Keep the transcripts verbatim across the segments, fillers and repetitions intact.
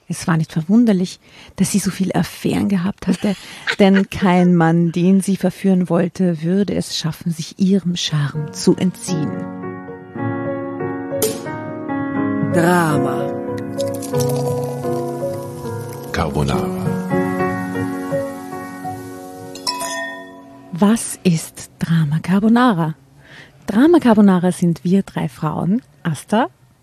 Es war nicht verwunderlich, dass sie so viele Affären gehabt hatte, denn kein Mann, den sie verführen wollte, würde es schaffen, sich ihrem Charme zu entziehen. Drama Carbonara. Was ist Drama Carbonara? Drama Carbonara sind wir drei Frauen, Asta,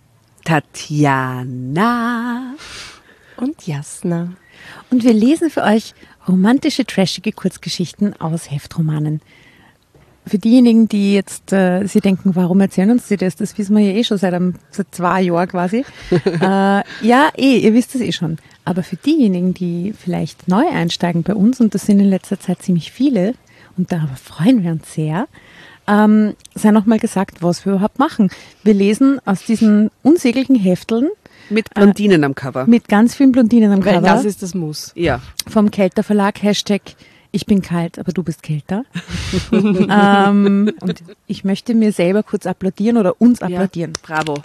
Tatjana und Jasna. Und wir lesen für euch romantische, trashige Kurzgeschichten aus Heftromanen. Für diejenigen, die jetzt äh, sie denken, warum erzählen uns sie das? Das wissen wir ja eh schon seit, einem, seit zwei Jahren quasi. äh, ja, eh, ihr wisst es eh schon. Aber für diejenigen, die vielleicht neu einsteigen bei uns, und das sind in letzter Zeit ziemlich viele, und darüber freuen wir uns sehr, ähm, sei noch mal gesagt, was wir überhaupt machen. Wir lesen aus diesen unsäglichen Hefteln mit Blondinen äh, am Cover. Mit ganz vielen Blondinen am Weil Cover. das ist das Muss. Ja. Vom Kelter Verlag, Hashtag ich bin kalt, aber du bist kälter. ähm, und ich möchte mir selber kurz applaudieren oder uns applaudieren. Ja, bravo.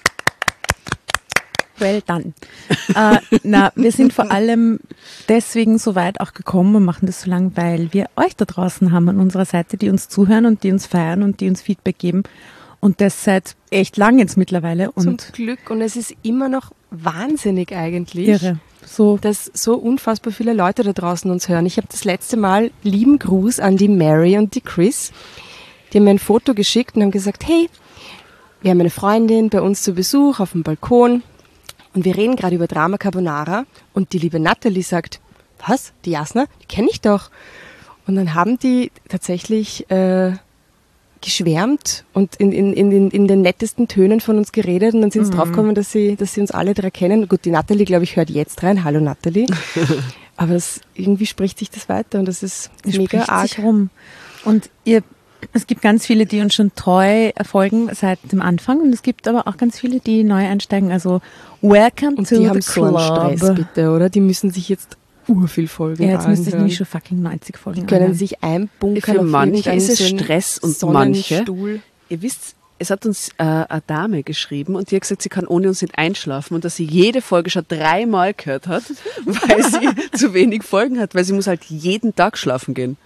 Well done. äh, na, wir sind vor allem deswegen so weit auch gekommen und machen das so lang, weil wir euch da draußen haben an unserer Seite, die uns zuhören und die uns feiern und die uns Feedback geben. Und das seit echt lang jetzt mittlerweile. Und zum Glück. Und es ist immer noch wahnsinnig eigentlich. Irre. So. Dass so unfassbar viele Leute da draußen uns hören. Ich habe das letzte Mal lieben Gruß an die Mary und die Chris. Die haben mir ein Foto geschickt und haben gesagt, hey, wir haben eine Freundin bei uns zu Besuch auf dem Balkon und wir reden gerade über Drama Carbonara und die liebe Natalie sagt, was, die Jasna, die kenne ich doch. Und dann haben die tatsächlich äh, geschwärmt und in, in, in, in den nettesten Tönen von uns geredet und dann sind sie mhm. draufgekommen, dass sie, dass sie uns alle drei kennen. Gut, die Natalie, glaube ich, hört jetzt rein. Hallo Natalie. Aber das, irgendwie spricht sich das weiter und das ist es mega spricht arg. Sich rum. Und ihr, es gibt ganz viele, die uns schon treu folgen seit dem Anfang und es gibt aber auch ganz viele, die neu einsteigen. Also welcome und to die the haben club. So einen Stress, bitte, oder? Die müssen sich jetzt urviel Folgen Ja, jetzt müsste ich anhören. nämlich schon fucking neunzig Folgen Die können anhören. sich einbunkern Für auf manche ist es irgendeinen Stress und manche. Sonnenstuhl. Ihr wisst, es hat uns äh, eine Dame geschrieben und die hat gesagt, sie kann ohne uns nicht einschlafen und dass sie jede Folge schon dreimal gehört hat, weil sie zu wenig Folgen hat, weil sie muss halt jeden Tag schlafen gehen.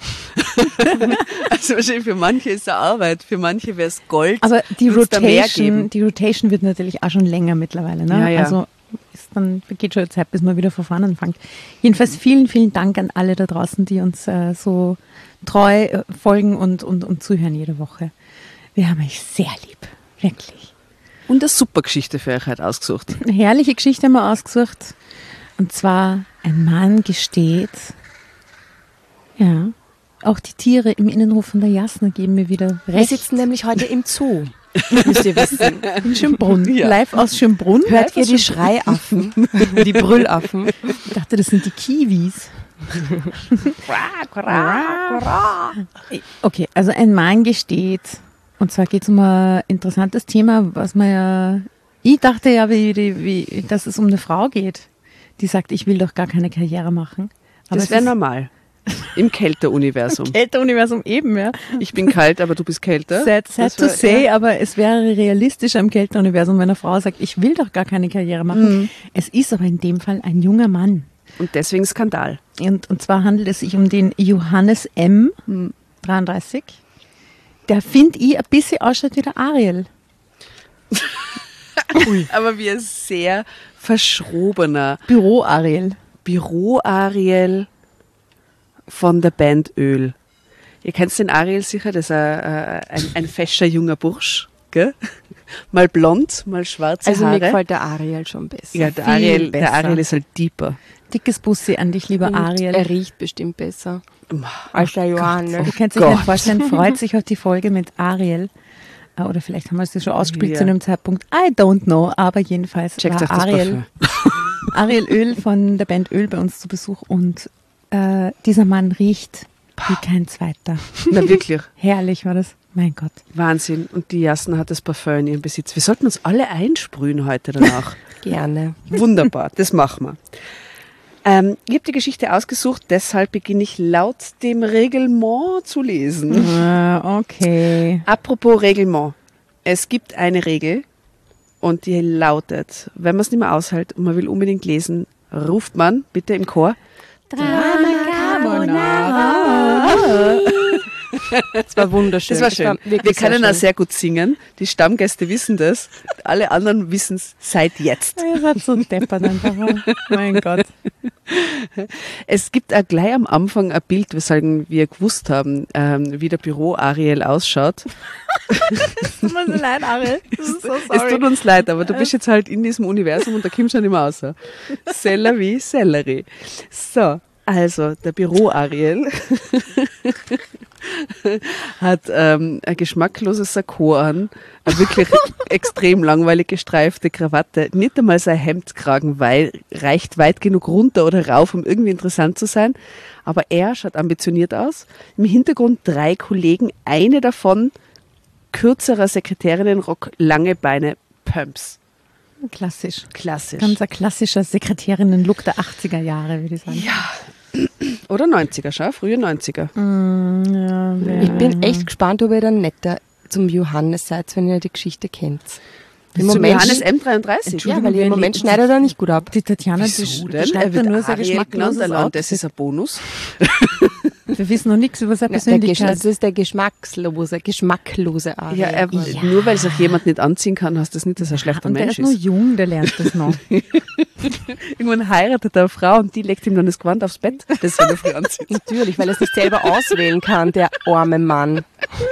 Also wahrscheinlich für manche ist es Arbeit, für manche wäre es Gold. Aber die Würd's da mehr Rotation, geben? die Rotation wird natürlich auch schon länger mittlerweile. Ne? Ja, ja. Also ist dann geht schon Zeit, bis man wieder von vorne anfängt. Jedenfalls vielen, vielen Dank an alle da draußen, die uns äh, so treu äh, folgen und, und, und zuhören jede Woche. Wir haben euch sehr lieb, wirklich. Und eine super Geschichte für euch heute ausgesucht. Eine herrliche Geschichte haben wir ausgesucht. Und zwar, ein Mann gesteht, ja, auch die Tiere im Innenhof von der Jasna geben mir wieder Wir recht. sitzen nämlich heute im Zoo, müsst ihr wissen. In Schönbrunn, Ja. live aus Schönbrunn. Hört live ihr aus die Schönbrunn. Schreiaffen, die Brüllaffen? Ich dachte, das sind die Kiwis. Okay, also ein Mann gesteht, und zwar geht es um ein interessantes Thema, was man ja, ich dachte ja, wie, wie, wie, dass es um eine Frau geht, die sagt, ich will doch gar keine Karriere machen. Aber Das es wäre ist normal. Im Kälteuniversum. Kälteuniversum eben, ja. Ich bin kalt, aber du bist kälter. Sad, sad Das to wär- say, ja. aber es wäre realistischer im Kälteuniversum, wenn eine Frau sagt, ich will doch gar keine Karriere machen. Mhm. Es ist aber in dem Fall ein junger Mann. Und deswegen Skandal. Und, und zwar handelt es sich um den Johannes M., dreiunddreißig. Der, finde ich, ein bisschen ausschaut wie der Ariel. Aber wie ein sehr verschrobener Büro-Ariel. Büro-Ariel von der Band Öl. Ihr kennt den Ariel sicher, das ist ein, ein, ein fescher junger Bursch. Gell? Mal blond, mal schwarze Also Haare. mir gefällt der Ariel schon besser. ja, der viel Ariel, der besser. Ariel ist halt deeper. Dickes Bussi an dich, lieber Und Ariel. er riecht bestimmt besser als der Johannes. Ihr könnt sich Gott. nicht vorstellen, freut sich auf die Folge mit Ariel. Äh, Oder vielleicht haben wir es ja schon ausgespielt Ja. zu einem Zeitpunkt. I don't know, aber jedenfalls Checkt euch war das Ariel, Parfüm. Ariel Öl von der Band Öl bei uns zu Besuch und äh, dieser Mann riecht wie kein zweiter. Na wirklich, Herrlich war das. Mein Gott. Wahnsinn. Und die Jasna hat das Parfüm in ihrem Besitz. Wir sollten uns alle einsprühen heute danach. Gerne. Wunderbar, das machen wir. Ähm, ich habe die Geschichte ausgesucht, deshalb beginne ich laut dem Reglement zu lesen. Äh, okay. Apropos Reglement. Es gibt eine Regel und die lautet, wenn man es nicht mehr aushält und man will unbedingt lesen, ruft man bitte im Chor. Drama Carbonara. Das war wunderschön. Das war schön. wirklich Wir können sehr auch sehr gut singen. Die Stammgäste wissen das. Alle anderen wissen es seit jetzt. Ihr seid so deppert einfach. Mein Gott. Es gibt auch gleich am Anfang ein Bild, weshalb wir gewusst haben, ähm, wie der Büro Ariel ausschaut. Es tut mir so leid, Ariel. Das ist so Es sorry. tut uns leid, aber du bist jetzt halt in diesem Universum und da kommt schon immer raus. Seller wie Sellerie. So, also der Büro Ariel hat ähm, ein geschmackloses Sakko an, eine wirklich extrem langweilig gestreifte Krawatte, nicht einmal sein Hemdkragen weil, reicht weit genug runter oder rauf, um irgendwie interessant zu sein, aber er schaut ambitioniert aus. Im Hintergrund drei Kollegen, eine davon kürzerer Sekretärinnenrock, lange Beine, Pumps. Klassisch. Klassisch. Ganz ein klassischer Sekretärinnen-Look der achtziger Jahre, würde ich sagen. Ja. Oder neunziger, schau, frühe neunziger. Mm, ja, ja. Ich bin echt gespannt, ob ihr dann netter zum Johannes seid, wenn ihr die Geschichte kennt. Im Zum Moment, Johannes M dreiunddreißig. ja, weil im Moment schneidet er nicht gut ab. Die Tatjana, die Wieso denn? beschreibt Er wird ja nur sein Ariel genannt, geschmackloses allein das Outfit. ist ein Bonus. Wir wissen noch nichts über seine Ja, der Gesch- Persönlichkeit. das ist der geschmackslose, geschmacklose Ariel. Ja, er, nur weil sich jemand nicht anziehen kann, heißt das nicht, dass er ein schlechter Und der Mensch ist noch ist. jung, der lernt das noch. Irgendwann heiratet er eine Frau und die legt ihm dann das Gewand aufs Bett, das er früh anzieht. Natürlich, weil er es nicht selber auswählen kann, der arme Mann.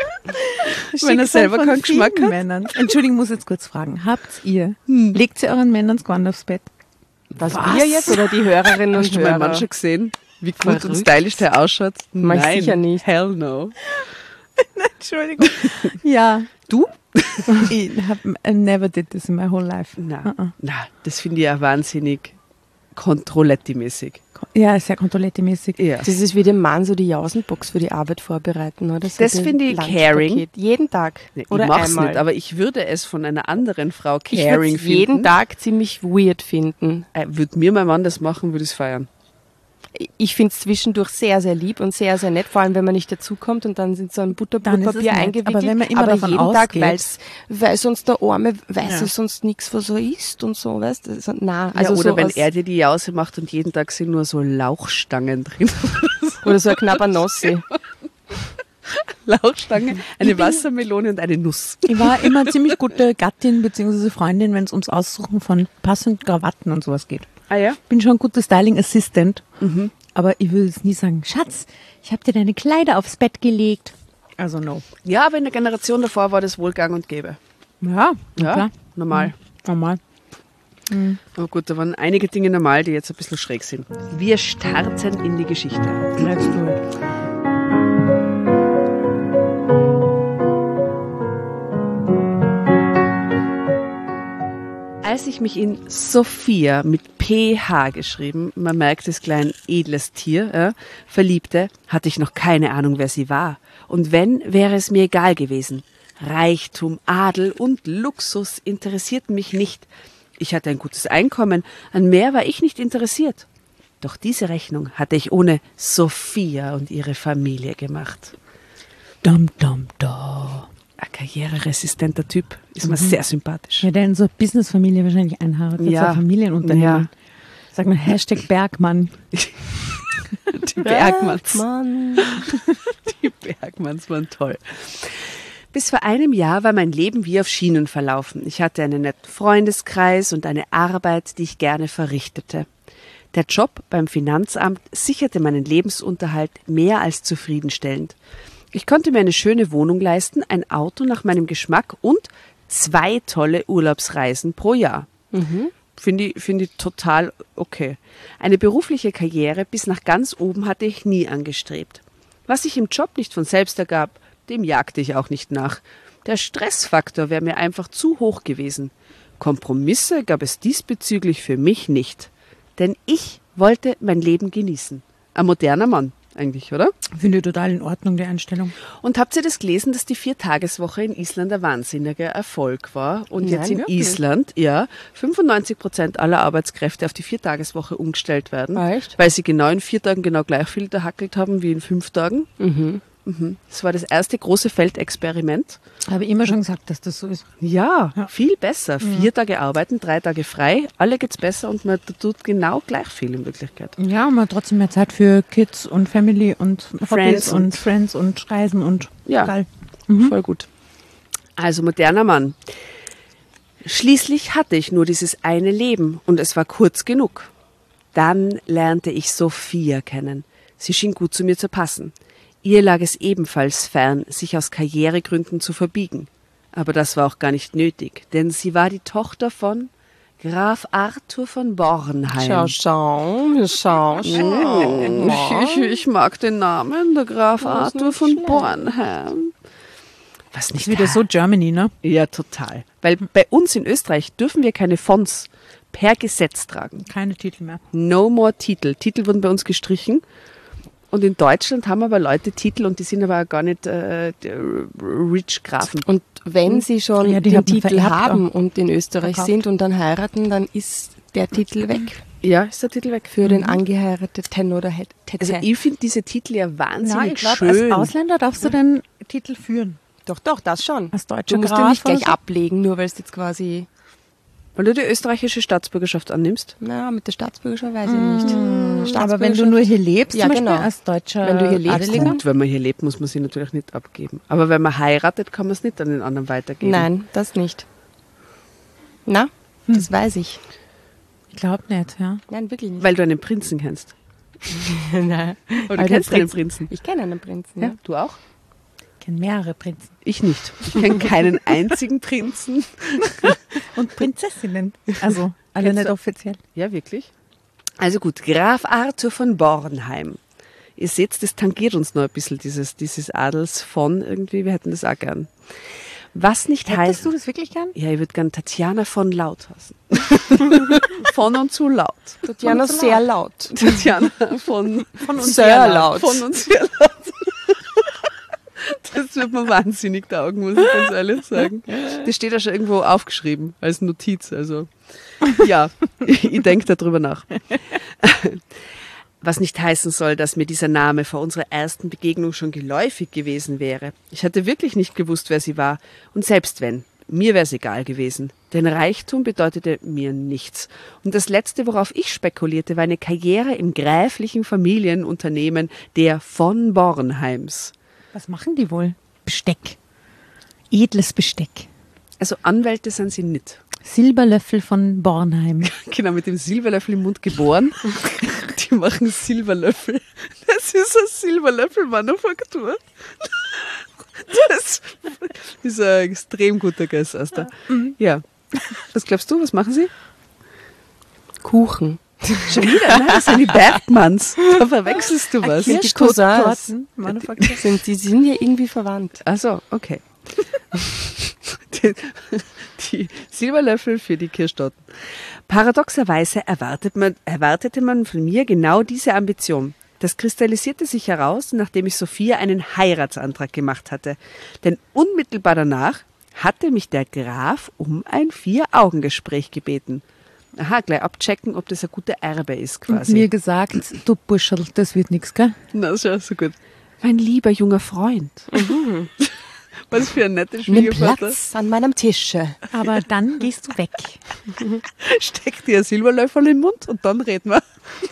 Wenn er selber Von keinen Geschmack vielen hat. Männern. Entschuldigung, muss jetzt kurz fragen. Habt ihr, Hm. legt ihr euren Männern das Gewand aufs Bett? Was, wir jetzt oder die Hörerinnen und Hast du meinen Hörer? Mann schon gesehen, wie gut und Verrückt. stylisch der ausschaut? Mach ich Nein, sicher nicht. Hell no. Entschuldigung. Ja. Du? Ich hab, I never did this in my whole life. Na, Uh-uh. na, das finde ich ja wahnsinnig Controletti-mäßig. Ja, sehr kontrolletti-mäßig. Ja. Das ist wie dem Mann so die Jausenbox für die Arbeit vorbereiten, oder? So Das die finde ich Lunchpaket. caring. Jeden Tag. Nee, ich oder mach's einmal. nicht, aber ich würde es von einer anderen Frau ich würde caring es finden. jeden Tag ziemlich weird finden. Äh, würde mir mein Mann das machen, würde ich es feiern. Ich finde es zwischendurch sehr, sehr lieb und sehr, sehr nett, vor allem wenn man nicht dazukommt und dann sind so ein Dann ist es Butterbrotpapier nett. eingewickelt. Aber wenn man immer aber davon jeden Tag, ausgeht- weil's, weil sonst der Arme weiß Ja. ja. sonst nichts, was er isst und so, weißt du? Also, na, Also also ja, oder so wenn aus, er dir die Jause macht und jeden Tag sind nur so Lauchstangen drin. oder so ein knapper Nossi. Lauchstange, eine Wassermelone und eine Nuss. Ich war immer ziemlich gute Gattin bzw. Freundin, wenn es ums Aussuchen von passenden Krawatten und sowas geht. Ah ja? Bin schon ein guter Styling-Assistant, aber ich würde es nie sagen, Schatz, ich habe dir deine Kleider aufs Bett gelegt. Also no. Ja, aber in der Generation davor war das wohl gang und gäbe. Ja, Ja, klar. normal. Normal. Aber gut, da waren einige Dinge normal, die jetzt ein bisschen schräg sind. Wir starten in die Geschichte. Let's do it. Als ich mich in Sophia mit P H geschrieben, man merkt es, klein edles Tier, ja, verliebte, hatte ich noch keine Ahnung, wer sie war. Und wenn, wäre es mir egal gewesen. Reichtum, Adel und Luxus interessierten mich nicht. Ich hatte ein gutes Einkommen, an mehr war ich nicht interessiert. Doch diese Rechnung hatte ich ohne Sophia und ihre Familie gemacht. Dum, dum, da. Ein karriereresistenter Typ, ist mir sehr sympathisch. Ja, der in so eine Businessfamilie wahrscheinlich einheiratet, Ja. so ein Familienunternehmen. Ja. Sag mal, Hashtag Bergmann. Die Bergmanns. Mann. Die Bergmanns waren toll. Bis vor einem Jahr war mein Leben wie auf Schienen verlaufen. Ich hatte einen netten Freundeskreis und eine Arbeit, die ich gerne verrichtete. Der Job beim Finanzamt sicherte meinen Lebensunterhalt mehr als zufriedenstellend. Ich konnte mir eine schöne Wohnung leisten, ein Auto nach meinem Geschmack und zwei tolle Urlaubsreisen pro Jahr. Finde ich, finde ich total okay. Eine berufliche Karriere bis nach ganz oben hatte ich nie angestrebt. Was sich im Job nicht von selbst ergab, dem jagte ich auch nicht nach. Der Stressfaktor wäre mir einfach zu hoch gewesen. Kompromisse gab es diesbezüglich für mich nicht. Denn ich wollte mein Leben genießen. Ein moderner Mann eigentlich, oder? Finde ich total in Ordnung, die Einstellung. Und habt ihr das gelesen, dass die Viertageswoche in Island ein wahnsinniger Erfolg war? Und Nein, jetzt in wirklich? Island, ja, fünfundneunzig Prozent aller Arbeitskräfte auf die Viertageswoche umgestellt werden. Ah, echt? Weil sie genau in vier Tagen genau gleich viel gehackelt haben wie in fünf Tagen. Das war das erste große Feldexperiment. Habe ich immer schon gesagt, dass das so ist. Ja, viel besser. Vier Tage arbeiten, drei Tage frei. Alle geht's besser und man tut genau gleich viel in Wirklichkeit. Ja, und man hat trotzdem mehr Zeit für Kids und Family und Hobbys Friends und, und- Friends und Reisen und Ja. geil. Voll gut. Also moderner Mann. Schließlich hatte ich nur dieses eine Leben und es war kurz genug. Dann lernte ich Sophia kennen. Sie schien gut zu mir zu passen. Ihr lag es ebenfalls fern, sich aus Karrieregründen zu verbiegen. Aber das war auch gar nicht nötig, denn sie war die Tochter von Graf Arthur von Bornheim. Schau, schau, schau, schau. Ich, ich mag den Namen, der Graf Das ist Arthur nicht von schlecht. Bornheim. Was Ist nicht wieder so Germany, ne? Ja, total. Weil bei uns in Österreich dürfen wir keine Fonds per Gesetz tragen. Keine Titel mehr. No more Titel. Titel wurden bei uns gestrichen. Und in Deutschland haben aber Leute Titel und die sind aber auch gar nicht äh, Rich Grafen. Und wenn sie schon Ja, die den hat man Titel vererbt haben und in Österreich Verkauft. sind und dann heiraten, dann ist der Titel weg Ja, ist der Titel weg. für den angeheirateten oder het- Also Tete. ich finde diese Titel ja Na, wahnsinnig ich glaube, als schön. Ausländer darfst du den Titel führen. Doch, doch, das schon. Als deutscher Du musst Graf ihn nicht oder gleich so? ablegen, nur weil es jetzt quasi, Weil du die österreichische Staatsbürgerschaft annimmst. na, mit der Staatsbürgerschaft weiß ich nicht. Aber wenn du nur hier lebst, Ja, zum Beispiel genau. als deutscher Wenn du hier lebst, Adeliger, dann- Gut, wenn man hier lebt, muss man sie natürlich nicht abgeben. Aber wenn man heiratet, kann man es nicht an den anderen weitergeben. Nein, das nicht. Na, das weiß ich. ich glaube nicht, ja. Nein, wirklich nicht. Weil du einen Prinzen kennst. Nein. Oder du Einen kennst einen Prinz- Prinzen. Ich kenne einen Prinzen. Ja, Ja. du auch? Ich kenne mehrere Prinzen. Ich nicht. Ich kenne keinen einzigen Prinzen. Und Prinzessinnen. Also, alle Kennst nicht du- offiziell. Ja, wirklich? Also gut, Graf Arthur von Bornheim. Ihr seht, das tangiert uns noch ein bisschen, dieses, dieses Adels von irgendwie. Wir hätten das auch gern. Was nicht Hättest heißt... du das wirklich gern? Ja, ich würde gern Tatjana von Laut heißen. Von und zu laut. Tatjana Von so sehr laut. Tatjana von, Von uns Sehr laut. Von uns sehr laut. Das wird mir wahnsinnig taugen, muss ich ganz ehrlich sagen. Das steht ja schon irgendwo aufgeschrieben als Notiz. Also ja, ich denke darüber nach. Was nicht heißen soll, dass mir dieser Name vor unserer ersten Begegnung schon geläufig gewesen wäre. Ich hatte wirklich nicht gewusst, wer sie war. Und selbst wenn, mir wäre es egal gewesen. Denn Reichtum bedeutete mir nichts. Und das Letzte, worauf ich spekulierte, war eine Karriere im gräflichen Familienunternehmen der von Bornheims. Was machen die wohl? Besteck. Edles Besteck. Also Anwälte sind sie nicht. Silberlöffel von Bornheim. Genau, mit dem Silberlöffel im Mund geboren. Die machen Silberlöffel. Das ist eine Silberlöffel-Manufaktur. Das ist ein extrem guter Guess, Asta. Ja. Was glaubst du, was machen sie? Kuchen. Schon wieder? Nein, das sind die Bergmanns. Da verwechselst du was. Die Cousins Torten, Manufaktur. sind, die sind ja irgendwie verwandt. Also, okay. Die, die Silberlöffel für die Kirschtorten. Paradoxerweise erwartet man, erwartete man von mir genau diese Ambition. Das kristallisierte sich heraus, nachdem ich Sophia einen Heiratsantrag gemacht hatte. Denn unmittelbar danach hatte mich der Graf um ein Vier-Augen-Gespräch gebeten. Aha, gleich abchecken, ob das ein guter Erbe ist Und quasi. mir gesagt, du Burschel, das wird nichts, gell? Na, schau, so gut. Mein lieber junger Freund. Was für ein netter Nimm Schwiegervater. Platz an meinem Tische. Aber dann gehst du weg. Steck dir ein Silberlöffel in den Mund und dann reden wir.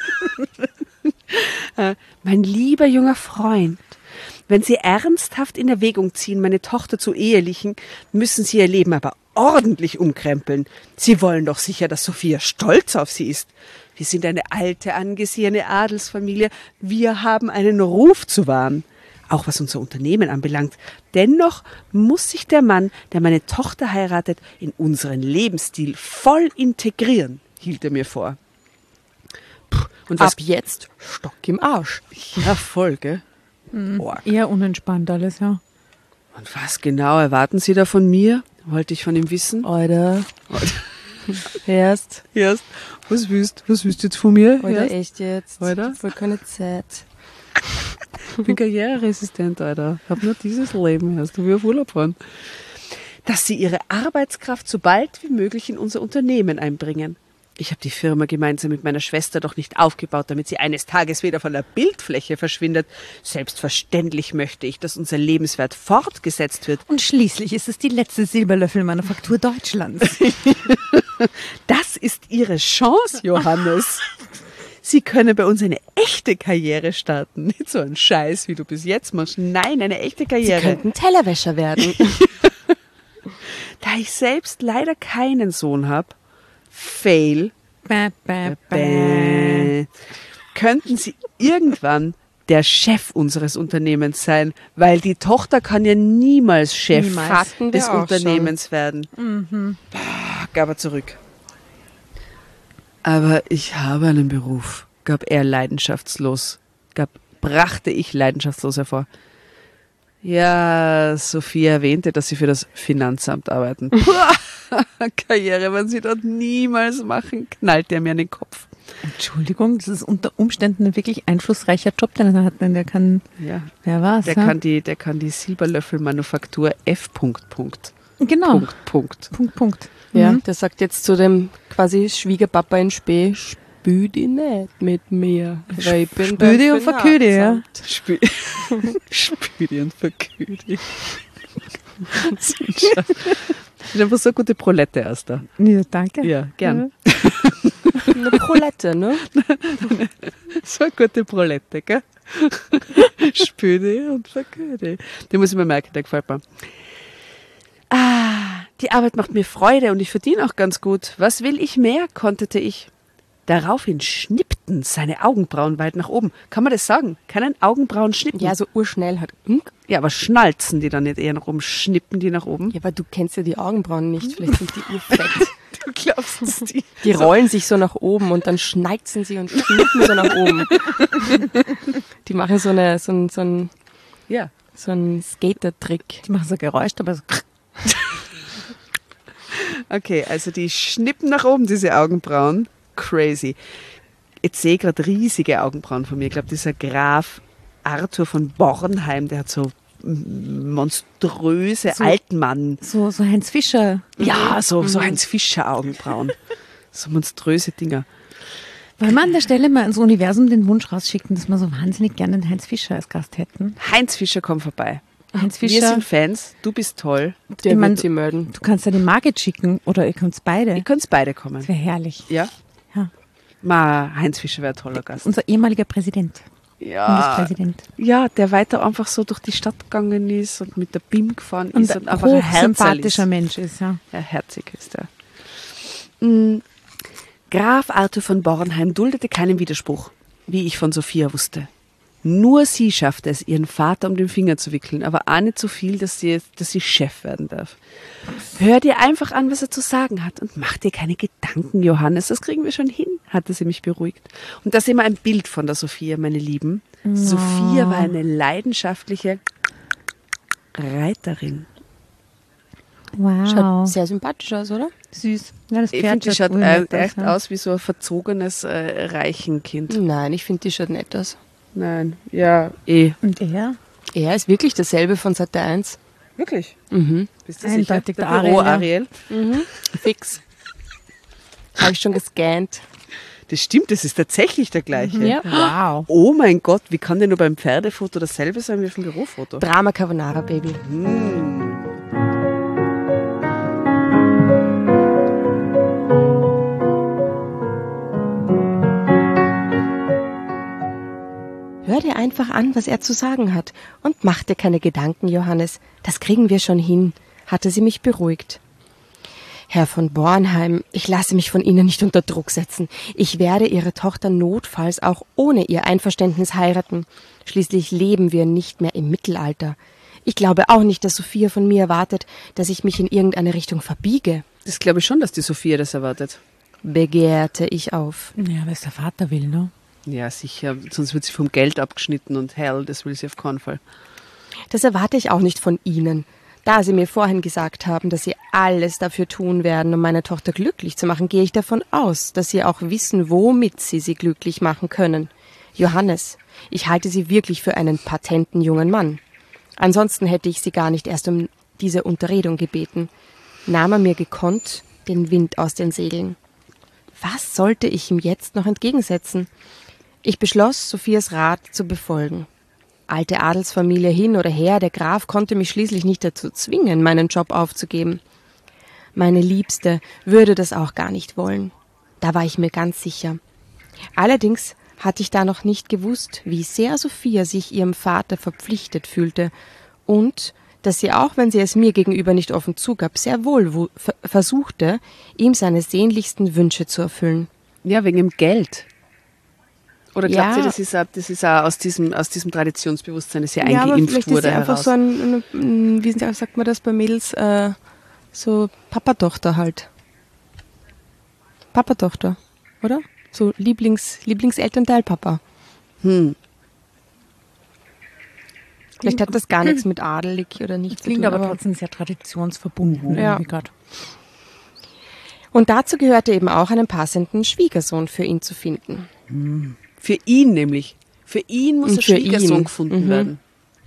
Äh, mein lieber junger Freund, wenn Sie ernsthaft in Erwägung ziehen, meine Tochter zu ehelichen, müssen Sie ihr Leben aber ordentlich umkrempeln. Sie wollen doch sicher, dass Sophia stolz auf sie ist. Wir sind eine alte, angesehene Adelsfamilie. Wir haben einen Ruf zu wahren. Auch was unser Unternehmen anbelangt. Dennoch muss sich der Mann, der meine Tochter heiratet, in unseren Lebensstil voll integrieren, hielt er mir vor. Puh, und was Ab jetzt Stock im Arsch. ja, voll, gell? Org. Eher unentspannt alles, ja. Und was genau erwarten Sie da von mir? Wollte ich von ihm wissen. Oder? Erst. Erst, was willst was willst du jetzt von mir? Oder Erst? echt jetzt. Oder? Voll keine Zeit. Ich bin karriereresistent, Alter. Ich habe nur dieses Leben erst. Ich will auf Urlaub fahren. Dass Sie Ihre Arbeitskraft so bald wie möglich in unser Unternehmen einbringen. Ich habe die Firma gemeinsam mit meiner Schwester doch nicht aufgebaut, damit sie eines Tages wieder von der Bildfläche verschwindet. Selbstverständlich möchte ich, dass unser Lebenswert fortgesetzt wird. Und schließlich ist es die letzte Silberlöffelmanufaktur Deutschlands. Das ist Ihre Chance, Johannes. Sie können bei uns eine echte Karriere starten. Nicht so ein Scheiß, wie du bis jetzt machst. Nein, eine echte Karriere. Sie könnten Tellerwäscher werden. Da ich selbst leider keinen Sohn habe, fail, Bäh, bäh, bäh. bäh, könnten Sie irgendwann der Chef unseres Unternehmens sein, weil die Tochter kann ja niemals Chef Niemals. Hatten wir des auch Unternehmens werden. Mhm. Gab er zurück. Aber ich habe einen Beruf, gab er leidenschaftslos, gab, brachte ich leidenschaftslos hervor. Ja, Sophie erwähnte, dass sie für das Finanzamt arbeiten. Karriere, wenn sie dort niemals machen, knallt er mir an den Kopf. Entschuldigung, das ist unter Umständen ein wirklich einflussreicher Job, den er hat, denn der kann, Ja, wer war's? der ja? kann die, der kann die Silberlöffelmanufaktur F. Punkt, Punkt, Genau, Punkt, Punkt. Punkt, Punkt. Ja, Mhm. der sagt jetzt zu dem quasi Schwiegerpapa in Spee, spül die nicht mit mir. weil ich bin Spül beim die und verkühl die, ja. Finanzamt. Spü Spüli und Verküdi. Sind einfach so eine gute Prolette erst da. Ja, danke. Ja, gern. Eine Prolette, ne? So eine gute Prolette, gell? Spüli und Verküdi. Den muss ich mir merken, der gefällt mir. Ah, die Arbeit macht mir Freude und ich verdiene auch ganz gut. Was will ich mehr, konterte ich. Daraufhin schnippten seine Augenbrauen weit nach oben. Kann man das sagen? Keinen Augenbrauen schnippen? Ja, so urschnell halt. Hm? Ja, aber schnalzen die dann nicht eher nach oben? Schnippen die nach oben? Ja, aber du kennst ja die Augenbrauen nicht. Vielleicht sind die urfett. Du glaubst es die? Die rollen sich so nach oben und dann schneizen sie und schnippen so nach oben. Die machen so, eine, so ein, so ein, Ja. so ein Skater-Trick. Die machen so Geräusch, aber so. Okay, also die schnippen nach oben, diese Augenbrauen. Crazy. Jetzt sehe ich gerade riesige Augenbrauen von mir. Ich glaube, dieser Graf Arthur von Bornheim, der hat so monströse So- Altmann. So, so Heinz Fischer. Ja, so, so Heinz Fischer Augenbrauen. So monströse Dinger. Wollen wir an der Stelle mal ins Universum den Wunsch rausschicken, dass wir so wahnsinnig gerne den Heinz Fischer als Gast hätten? Heinz Fischer, komm vorbei. Heinz Wir Fischer, sind Fans, du bist toll. Der Ich mein, wird sie melden. du kannst ja die Margit schicken oder ihr könnt beide. Ihr könnt beide kommen. Das wäre herrlich. Ja? Ja. Ma, Heinz Fischer wäre ein toller Gast. Unser ehemaliger Präsident, Ja, Bundespräsident. ja, der weiter einfach so durch die Stadt gegangen ist und mit der B I M gefahren Und ist und ein einfach ein Herzerl hochsympathischer ist. Mensch ist, ja. Ja, herzig ist er. Mm, Graf Arthur von Bornheim duldete keinen Widerspruch, wie ich von Sophia wusste. Nur sie schaffte es, ihren Vater um den Finger zu wickeln, aber auch nicht so viel, dass sie, dass sie Chef werden darf. Hör dir einfach an, was er zu sagen hat und mach dir keine Gedanken, Johannes, das kriegen wir schon hin, hatte sie mich beruhigt. Und da sehen wir ein Bild von der Sophia, meine Lieben. Sophia war eine leidenschaftliche Reiterin. Wow. Schaut sehr sympathisch aus, oder? Süß. Ja, das Ich Pferd finde, die schaut urnet äh, echt ja. aus wie so ein verzogenes äh, Reichenkind. Nein, ich finde, die schaut nett aus. Nein, ja, eh. Und er? Er ist wirklich dasselbe von Seite eins. Wirklich? Mhm. Bist du Eindeutig sicher? der Büro Ariel, Ariel. Fix. Habe ich schon gescannt. Das stimmt, das ist tatsächlich der gleiche. Ja. Wow. Oh mein Gott, wie kann denn nur beim Pferdefoto dasselbe sein wie auf dem Bürofoto? Drama Carbonara, Baby. Hör dir einfach an, was er zu sagen hat und mach dir keine Gedanken, Johannes. Das kriegen wir schon hin, hatte sie mich beruhigt. Herr von Bornheim, ich lasse mich von Ihnen nicht unter Druck setzen. Ich werde Ihre Tochter notfalls auch ohne Ihr Einverständnis heiraten. Schließlich leben wir nicht mehr im Mittelalter. Ich glaube auch nicht, dass Sophia von mir erwartet, dass ich mich in irgendeine Richtung verbiege, Das glaube ich schon, dass die Sophia das erwartet. begehrte ich auf. Ja, weil es der Vater will, ne? Ja, sicher. Sonst wird sie vom Geld abgeschnitten und hell, das will sie auf keinen Fall. Das erwarte ich auch nicht von Ihnen. Da Sie mir vorhin gesagt haben, dass Sie alles dafür tun werden, um meine Tochter glücklich zu machen, gehe ich davon aus, dass Sie auch wissen, womit Sie sie glücklich machen können. Johannes, ich halte Sie wirklich für einen patenten jungen Mann. Ansonsten hätte ich Sie gar nicht erst um diese Unterredung gebeten. Nahm er mir gekonnt den Wind aus den Segeln. Was sollte ich ihm jetzt noch entgegensetzen? Ich beschloss, Sophias Rat zu befolgen. Alte Adelsfamilie hin oder her, der Graf konnte mich schließlich nicht dazu zwingen, meinen Job aufzugeben. Meine Liebste würde das auch gar nicht wollen. Da war ich mir ganz sicher. Allerdings hatte ich da noch nicht gewusst, wie sehr Sophia sich ihrem Vater verpflichtet fühlte und dass sie, auch wenn sie es mir gegenüber nicht offen zugab, sehr wohl wo- ver- versuchte, ihm seine sehnlichsten Wünsche zu erfüllen. Ja, wegen dem Geld. Oder glaubt Ja. ihr, das ist auch, das ist auch aus diesem, aus diesem Traditionsbewusstsein, das hier Ja, aber eingeimpft vielleicht ist wurde sie einfach heraus? so ein, ein, wie sagt man das bei Mädels, äh, so Papa-Tochter halt. Papa-Tochter, oder? So Lieblings, Lieblingselternteil Papa. Hm. Vielleicht hat das gar nichts mit adelig oder nicht zu Klingt tun. aber trotzdem sehr traditionsverbunden. Ja. irgendwie grad. Und dazu gehörte eben auch einen passenden Schwiegersohn für ihn zu finden. Für ihn nämlich. Für ihn muss Und ein für Schwiegersohn ihn. gefunden Mhm. werden.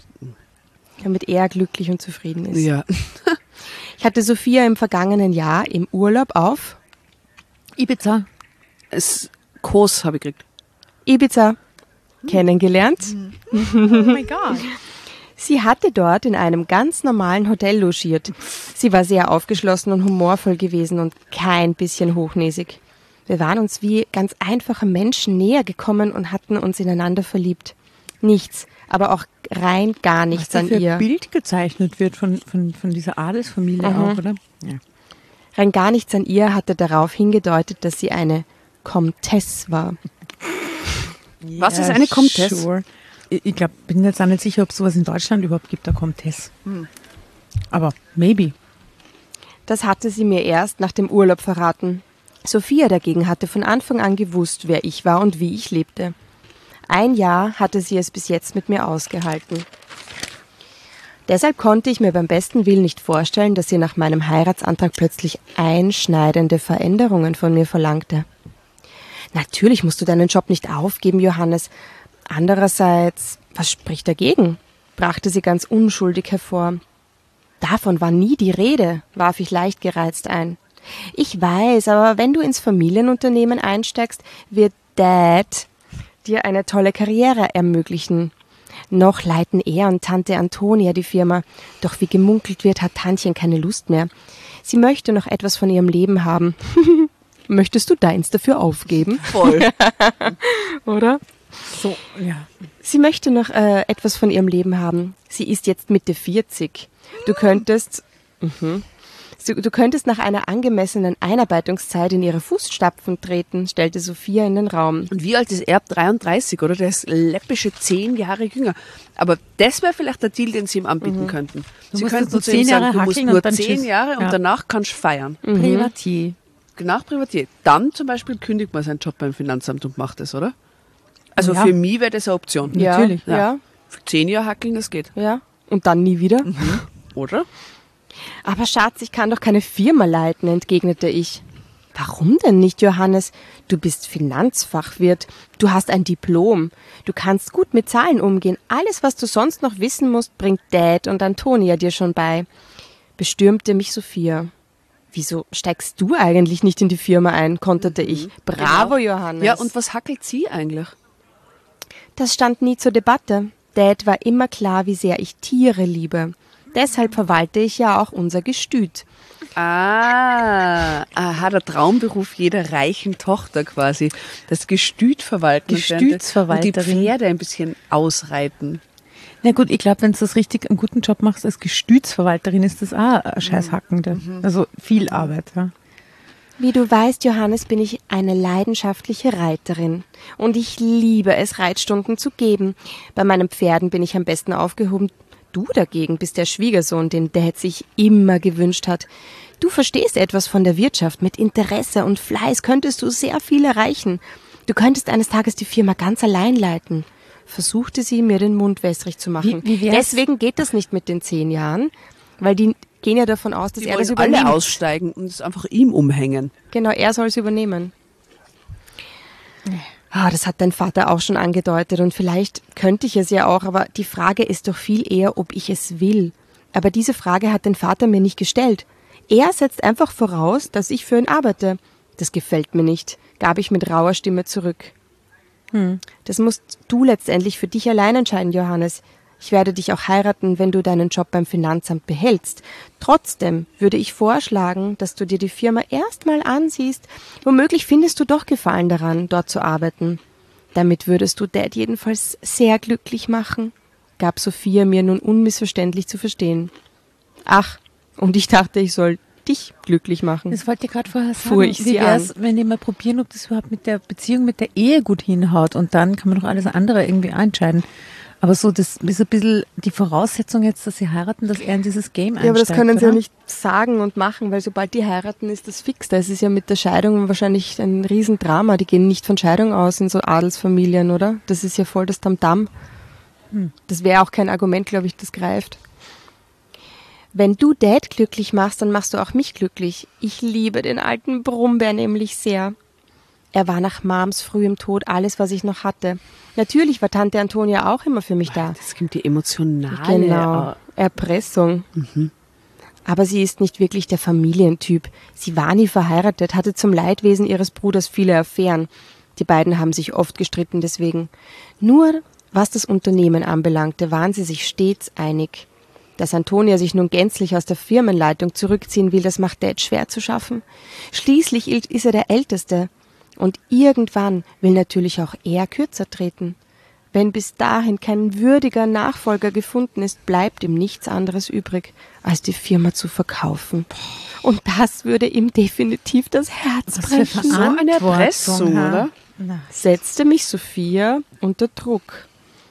Damit er glücklich und zufrieden ist. Ja. Ich hatte Sophia im vergangenen Jahr im Urlaub auf Ibiza. Es, Kos habe ich gekriegt. Ibiza kennengelernt. Oh mein Gott. Sie hatte dort in einem ganz normalen Hotel logiert. Sie war sehr aufgeschlossen und humorvoll gewesen und kein bisschen hochnäsig. Wir waren uns wie ganz einfache Menschen näher gekommen und hatten uns ineinander verliebt. Nichts, aber auch rein gar nichts Was da an für ihr. ein Bild gezeichnet wird von, von, von dieser Adelsfamilie Mhm. auch, oder? Ja. Rein gar nichts an ihr hatte darauf hingedeutet, dass sie eine Comtesse war. Was ist eine Comtesse? Sure. Ich, ich glaube, bin jetzt auch nicht sicher, ob es sowas in Deutschland überhaupt gibt, eine Comtesse. Aber maybe. Das hatte sie mir erst nach dem Urlaub verraten. Sophia dagegen hatte von Anfang an gewusst, wer ich war und wie ich lebte. Ein Jahr hatte sie es bis jetzt mit mir ausgehalten. Deshalb konnte ich mir beim besten Willen nicht vorstellen, dass sie nach meinem Heiratsantrag plötzlich einschneidende Veränderungen von mir verlangte. Natürlich musst du deinen Job nicht aufgeben, Johannes. Andererseits, was spricht dagegen? Brachte sie ganz unschuldig hervor. Davon war nie die Rede, warf ich leicht gereizt ein. Ich weiß, aber wenn du ins Familienunternehmen einsteigst, wird Dad dir eine tolle Karriere ermöglichen. Noch leiten er und Tante Antonia die Firma, doch wie gemunkelt wird, hat Tantchen keine Lust mehr. Sie möchte noch etwas von ihrem Leben haben. Möchtest du deins dafür aufgeben? Voll. Oder? So, ja. Sie möchte noch äh, etwas von ihrem Leben haben. Sie ist jetzt Mitte vierzig. Du könntest, mhm. du, du könntest nach einer angemessenen Einarbeitungszeit in ihre Fußstapfen treten, stellte Sophia in den Raum. Und wie alt ist er? dreiunddreißig, oder? Der ist läppische zehn Jahre jünger. Aber das wäre vielleicht der Deal, den sie ihm anbieten könnten. Du Sie musst könnten so zu ihm zehn sagen, Jahre du musst hackeln nur und dann zehn tschüss. Jahre und Ja. danach kannst du feiern. Privatier. Nach Privatier. Dann zum Beispiel kündigt man seinen Job beim Finanzamt und macht das, oder? Also Ja. für mich wäre das eine Option. Ja, Natürlich. Ja, ja. Für zehn Jahre hackeln, das geht. ja. Und dann nie wieder. Oder? Aber Schatz, ich kann doch keine Firma leiten, entgegnete ich. Warum denn nicht, Johannes? Du bist Finanzfachwirt, du hast ein Diplom, du kannst gut mit Zahlen umgehen. Alles, was du sonst noch wissen musst, bringt Dad und Antonia dir schon bei. Bestürmte mich Sophia. Wieso steigst du eigentlich nicht in die Firma ein, konterte ich. Bravo, Genau. Johannes. Ja, und was hackelt sie eigentlich? Das stand nie zur Debatte. Dad war immer klar, wie sehr ich Tiere liebe. Deshalb verwalte ich ja auch unser Gestüt. Ah, aha, der Traumberuf jeder reichen Tochter quasi. Das Gestüt verwalten. und Gestütsverwalterin. Und die Pferde ein bisschen ausreiten. Na gut, ich glaube, wenn du das richtig einen guten Job machst als Gestütsverwalterin, ist das auch ein Scheißhackende. Also viel Arbeit, ja. Wie du weißt, Johannes, bin ich eine leidenschaftliche Reiterin. Und ich liebe es, Reitstunden zu geben. Bei meinen Pferden bin ich am besten aufgehoben. Du dagegen bist der Schwiegersohn, den Dad sich immer gewünscht hat. Du verstehst etwas von der Wirtschaft. Mit Interesse und Fleiß könntest du sehr viel erreichen. Du könntest eines Tages die Firma ganz allein leiten. Versuchte sie, mir den Mund wässrig zu machen. Wie- wie wär's? Deswegen geht das nicht mit den zehn Jahren, weil die gehen ja davon aus, dass Die er das wollen übernimmt. alle aussteigen und es einfach ihm umhängen. Genau, er soll es übernehmen. Ah, das hat dein Vater auch schon angedeutet und vielleicht könnte ich es ja auch, aber die Frage ist doch viel eher, ob ich es will. Aber diese Frage hat dein Vater mir nicht gestellt. Er setzt einfach voraus, dass ich für ihn arbeite. Das gefällt mir nicht, gab ich mit rauer Stimme zurück. Hm. Das musst du letztendlich für dich allein entscheiden, Johannes. Ich werde dich auch heiraten, wenn du deinen Job beim Finanzamt behältst. Trotzdem würde ich vorschlagen, dass du dir die Firma erstmal ansiehst. Womöglich findest du doch Gefallen daran, dort zu arbeiten. Damit würdest du Dad jedenfalls sehr glücklich machen, gab Sophia mir nun unmissverständlich zu verstehen. Ach, und ich dachte, ich soll dich glücklich machen. Das wollte ich gerade vorher sagen. Fuhr ich Wie sie wär's, an. wenn die mal probieren, ob das überhaupt mit der Beziehung, mit der Ehe gut hinhaut und dann kann man doch alles andere irgendwie entscheiden. Aber so, das ist ein bisschen die Voraussetzung jetzt, dass sie heiraten, dass er in dieses Game einsteigt. Ja, aber das können sie oder? ja nicht sagen und machen, weil sobald die heiraten, ist das fix. Das ist ja mit der Scheidung wahrscheinlich ein Riesendrama. Die gehen nicht von Scheidung aus in so Adelsfamilien, oder? Das ist ja voll das Tamtam. Hm. Das wäre auch kein Argument, glaube ich, das greift. Wenn du Dad glücklich machst, dann machst du auch mich glücklich. Ich liebe den alten Brummbär nämlich sehr. Er war nach Mams frühem Tod alles, was ich noch hatte. Natürlich war Tante Antonia auch immer für mich da. Das gibt die emotionale Genau, Erpressung. Mhm. Aber sie ist nicht wirklich der Familientyp. Sie war nie verheiratet, hatte zum Leidwesen ihres Bruders viele Affären. Die beiden haben sich oft gestritten deswegen. Nur was das Unternehmen anbelangte, waren sie sich stets einig. Dass Antonia sich nun gänzlich aus der Firmenleitung zurückziehen will, das macht Dad schwer zu schaffen. Schließlich ist er der Älteste. Und irgendwann will natürlich auch er kürzer treten. Wenn bis dahin kein würdiger Nachfolger gefunden ist, bleibt ihm nichts anderes übrig, als die Firma zu verkaufen. Und das würde ihm definitiv das Herz Was für brechen. So eine Erpressung, ha? oder? Na, Setzte mich Sophia unter Druck.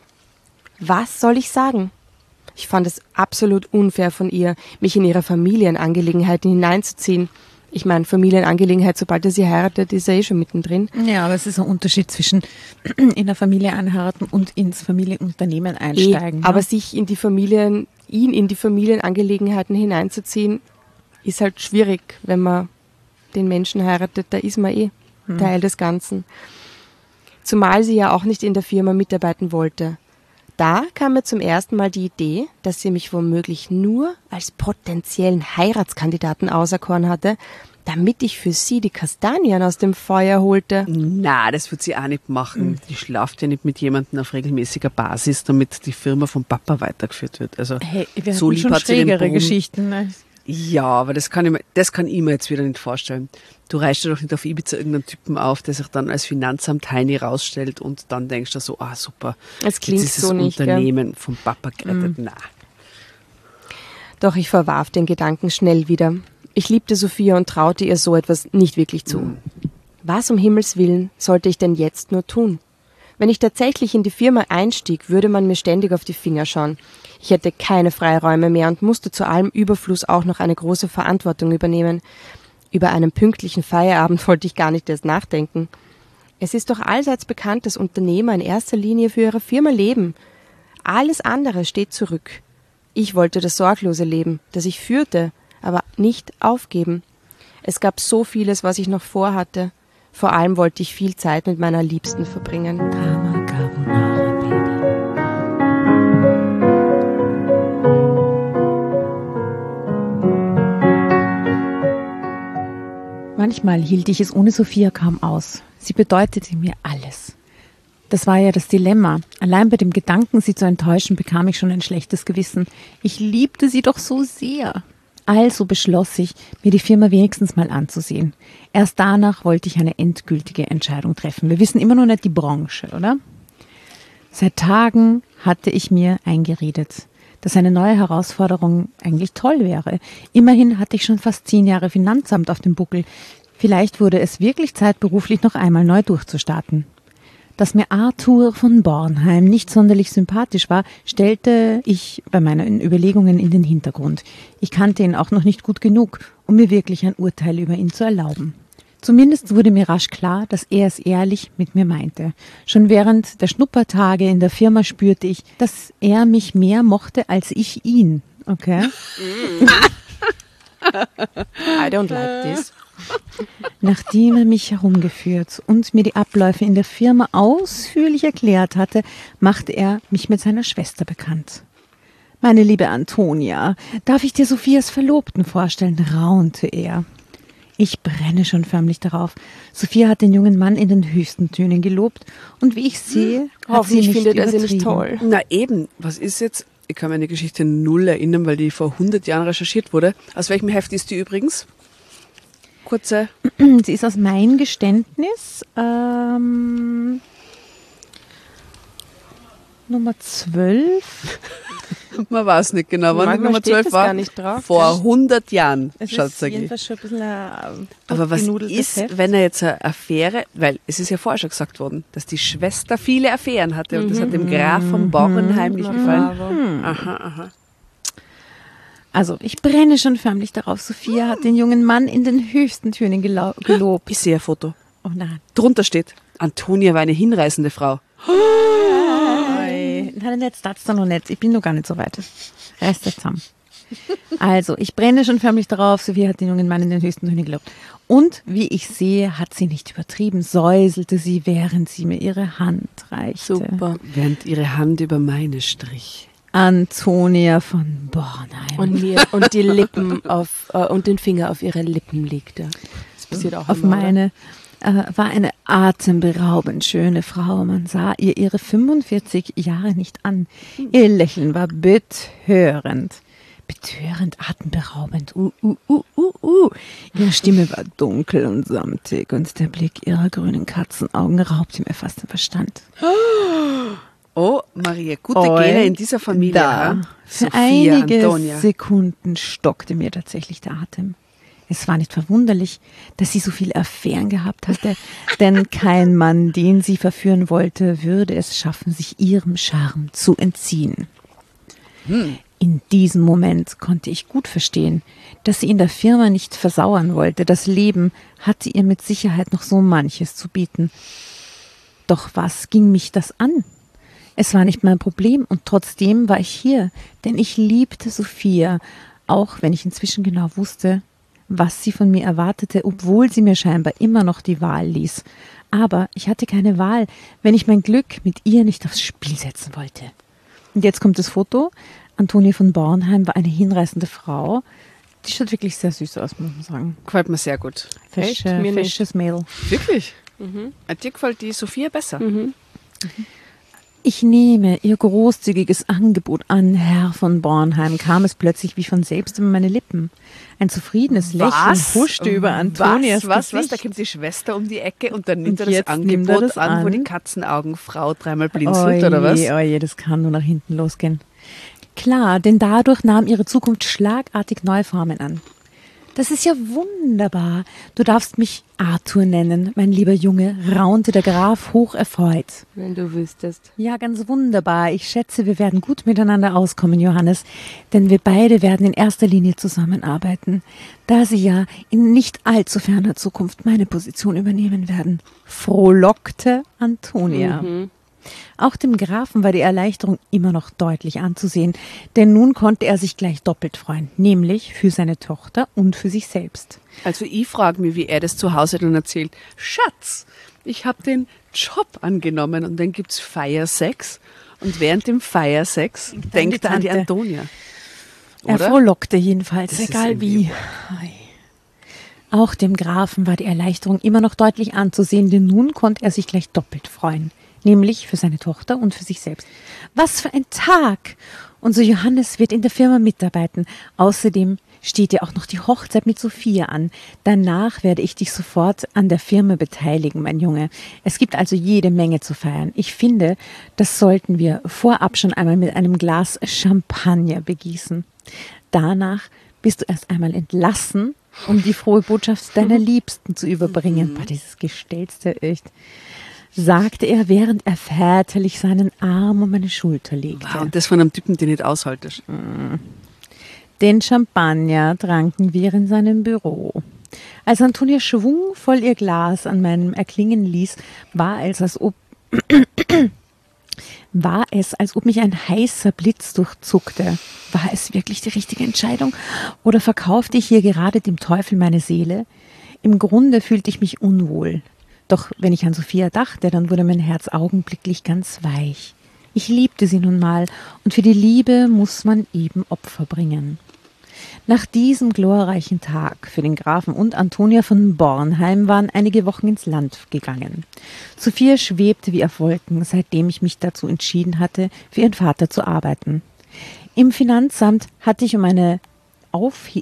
Was soll ich sagen? Ich fand es absolut unfair von ihr, mich in ihre Familienangelegenheiten hineinzuziehen. Ich meine, Familienangelegenheit, sobald er sie heiratet, ist er eh schon mittendrin. ja, aber es ist ein Unterschied zwischen in der Familie einheiraten und ins Familienunternehmen einsteigen. Eh, aber ne? sich in die Familien, ihn in die Familienangelegenheiten hineinzuziehen, ist halt schwierig, wenn man den Menschen heiratet, da ist man eh Hm. Teil des Ganzen. Zumal sie ja auch nicht in der Firma mitarbeiten wollte. Da kam mir zum ersten Mal die Idee, dass sie mich womöglich nur als potenziellen Heiratskandidaten auserkoren hatte, damit ich für sie die Kastanien aus dem Feuer holte. Na, das wird sie auch nicht machen. Die schlaft ja nicht mit jemandem auf regelmäßiger Basis, damit die Firma vom Papa weitergeführt wird. Also Hey, wir so hatten lieb schon hat sie den schrägere Brunnen. Geschichten. Ne? Ja, aber das kann, ich mir, das kann ich mir jetzt wieder nicht vorstellen. Du reichst ja doch nicht auf Ibiza irgendeinen Typen auf, der sich dann als Finanzamt Heini rausstellt und dann denkst du so, ah super, Es klingt jetzt ist so das nicht, Unternehmen vom Papa gerettet. Na. Doch ich verwarf den Gedanken schnell wieder. Ich liebte Sophia und traute ihr so etwas nicht wirklich zu. Was um Himmels Willen sollte ich denn jetzt nur tun? Wenn ich tatsächlich in die Firma einstieg, würde man mir ständig auf die Finger schauen. Ich hätte keine Freiräume mehr und musste zu allem Überfluss auch noch eine große Verantwortung übernehmen. Über einen pünktlichen Feierabend wollte ich gar nicht erst nachdenken. Es ist doch allseits bekannt, dass Unternehmer in erster Linie für ihre Firma leben. Alles andere steht zurück. Ich wollte das sorglose Leben, das ich führte, aber nicht aufgeben. Es gab so vieles, was ich noch vorhatte. Vor allem wollte ich viel Zeit mit meiner Liebsten verbringen. Drama Carbonara, Baby. Manchmal hielt ich es ohne Sophia kaum aus. Sie bedeutete mir alles. Das war ja das Dilemma. Allein bei dem Gedanken, sie zu enttäuschen, bekam ich schon ein schlechtes Gewissen. Ich liebte sie doch so sehr. Also beschloss ich, mir die Firma wenigstens mal anzusehen. Erst danach wollte ich eine endgültige Entscheidung treffen. Wir wissen immer noch nicht die Branche, oder? Seit Tagen hatte ich mir eingeredet, dass eine neue Herausforderung eigentlich toll wäre. Immerhin hatte ich schon fast zehn Jahre Finanzamt auf dem Buckel. Vielleicht wurde es wirklich Zeit, beruflich noch einmal neu durchzustarten. Dass mir Arthur von Bornheim nicht sonderlich sympathisch war, stellte ich bei meinen Überlegungen in den Hintergrund. Ich kannte ihn auch noch nicht gut genug, um mir wirklich ein Urteil über ihn zu erlauben. Zumindest wurde mir rasch klar, dass er es ehrlich mit mir meinte. Schon während der Schnuppertage in der Firma spürte ich, dass er mich mehr mochte als ich ihn. Okay? I don't like this. Nachdem er mich herumgeführt und mir die Abläufe in der Firma ausführlich erklärt hatte, machte er mich mit seiner Schwester bekannt. »Meine liebe Antonia, darf ich dir Sophias Verlobten vorstellen?« raunte er. Ich brenne schon förmlich darauf. Sophia hat den jungen Mann in den höchsten Tönen gelobt und wie ich sehe, hat sie Hoffentlich nicht findet er sie übertrieben. nicht toll. Na eben, was ist jetzt? Ich kann mir an die Geschichte null erinnern, weil die vor hundert Jahren recherchiert wurde. Aus welchem Heft ist die übrigens? Kurze. Sie ist aus Mein Geständnis, ähm, Nummer zwölf. Man weiß nicht genau, wann die Manchmal Nummer steht zwölf das war. gar nicht drauf. Vor hundert Jahren, Es schaut ist sag ich. jedenfalls schon ein bisschen ein Aber was durchgenudeltes ist, Heft. wenn er jetzt eine Affäre, weil es ist ja vorher schon gesagt worden, dass die Schwester viele Affären hatte und das hat dem Graf von Bornheim nicht gefallen. Aha, aha. Also, ich brenne schon förmlich darauf. Sophia hat den jungen Mann in den höchsten Tönen gelau- gelobt. Ich sehe ein Foto. Oh nein. Drunter steht, Antonia war eine hinreißende Frau. Nein, nein, jetzt das doch noch nicht. Ich bin noch gar nicht so weit. Reißt das zusammen. Also, ich brenne schon förmlich darauf. Sophia hat den jungen Mann in den höchsten Tönen gelobt. Und wie ich sehe, hat sie nicht übertrieben, säuselte sie, während sie mir ihre Hand reichte. Super. Während ihre Hand über meine strich. Antonia von Bornheim. Und, mir, und die Lippen auf, äh, und den Finger auf ihre Lippen legte. Das passiert auch auf immer, oder? meine, äh, war eine atemberaubend schöne Frau. Man sah ihr ihre fünfundvierzig Jahre nicht an. Ihr Lächeln war betörend. Betörend, atemberaubend. Uh, uh, uh, uh, uh. Ihre Stimme war dunkel und samtig und der Blick ihrer grünen Katzenaugen raubte mir fast den Verstand. Oh, Maria, gute Und Gene in dieser Familie. Da, ha? für Sophia, einige Antonia. Sekunden stockte mir tatsächlich der Atem. Es war nicht verwunderlich, dass sie so viele Affären gehabt hatte, denn kein Mann, den sie verführen wollte, würde es schaffen, sich ihrem Charme zu entziehen. Hm. In diesem Moment konnte ich gut verstehen, dass sie in der Firma nicht versauern wollte. Das Leben hatte ihr mit Sicherheit noch so manches zu bieten. Doch was ging mich das an? Es war nicht mein Problem und trotzdem war ich hier, denn ich liebte Sophia, auch wenn ich inzwischen genau wusste, was sie von mir erwartete, obwohl sie mir scheinbar immer noch die Wahl ließ. Aber ich hatte keine Wahl, wenn ich mein Glück mit ihr nicht aufs Spiel setzen wollte. Und jetzt kommt das Foto. Antonia von Bornheim war eine hinreißende Frau. Die schaut wirklich sehr süß aus, muss man sagen. Gefällt mir sehr gut. Fesch, Echt? Mir nicht. fesches Mädel. Wirklich? Dir gefällt die Sophia besser. Ich nehme Ihr großzügiges Angebot an, Herr von Bornheim, kam es plötzlich wie von selbst über meine Lippen. Ein zufriedenes Lächeln huschte über Antonias Was, was, was? Gesicht. Da kommt die Schwester um die Ecke und dann nimmt Und er das jetzt Angebot nimmt er das an, wo an. die Katzenaugenfrau dreimal blinzelt, oder was? Oje, oje, das kann nur nach hinten losgehen. Klar, denn dadurch nahm ihre Zukunft schlagartig neue Formen an. Das ist ja wunderbar. Du darfst mich Arthur nennen, mein lieber Junge, raunte der Graf hoch erfreut. Wenn du wüsstest. Ja, ganz wunderbar. Ich schätze, wir werden gut miteinander auskommen, Johannes, denn wir beide werden in erster Linie zusammenarbeiten, da Sie ja in nicht allzu ferner Zukunft meine Position übernehmen werden, frohlockte Antonia. Auch dem Grafen war die Erleichterung immer noch deutlich anzusehen, denn nun konnte er sich gleich doppelt freuen, nämlich für seine Tochter und für sich selbst. Also ich frage mich, wie er das zu Hause dann erzählt. Schatz, ich habe den Job angenommen und dann gibt's Feiersex und während dem Feiersex denkt er an die Tante. Antonia. Er Oder? frohlockte jedenfalls, Das ist egal irgendwie- wie. Ei. Auch dem Grafen war die Erleichterung immer noch deutlich anzusehen, denn nun konnte er sich gleich doppelt freuen, nämlich für seine Tochter und für sich selbst. Was für ein Tag! Unser Johannes wird in der Firma mitarbeiten. Außerdem steht ja auch noch die Hochzeit mit Sophia an. Danach werde ich dich sofort an der Firma beteiligen, mein Junge. Es gibt also jede Menge zu feiern. Ich finde, das sollten wir vorab schon einmal mit einem Glas Champagner begießen. Danach bist du erst einmal entlassen, um die frohe Botschaft deiner Liebsten zu überbringen. Boah, dieses Gestellste, echt. Sagte er, während er väterlich seinen Arm um meine Schulter legte. Wow, und das von einem Typen, den nicht aushaltest. Den Champagner tranken wir in seinem Büro. Als Antonia schwungvoll ihr Glas an meinem erklingen ließ, war es, als ob war es, als ob mich ein heißer Blitz durchzuckte. War es wirklich die richtige Entscheidung? Oder verkaufte ich hier gerade dem Teufel meine Seele? Im Grunde fühlte ich mich unwohl. Doch wenn ich an Sophia dachte, dann wurde mein Herz augenblicklich ganz weich. Ich liebte sie nun mal, und für die Liebe muss man eben Opfer bringen. Nach diesem glorreichen Tag für den Grafen und Antonia von Bornheim waren einige Wochen ins Land gegangen. Sophia schwebte wie auf Wolken, seitdem ich mich dazu entschieden hatte, für ihren Vater zu arbeiten. Im Finanzamt hatte ich um eine Aufhe-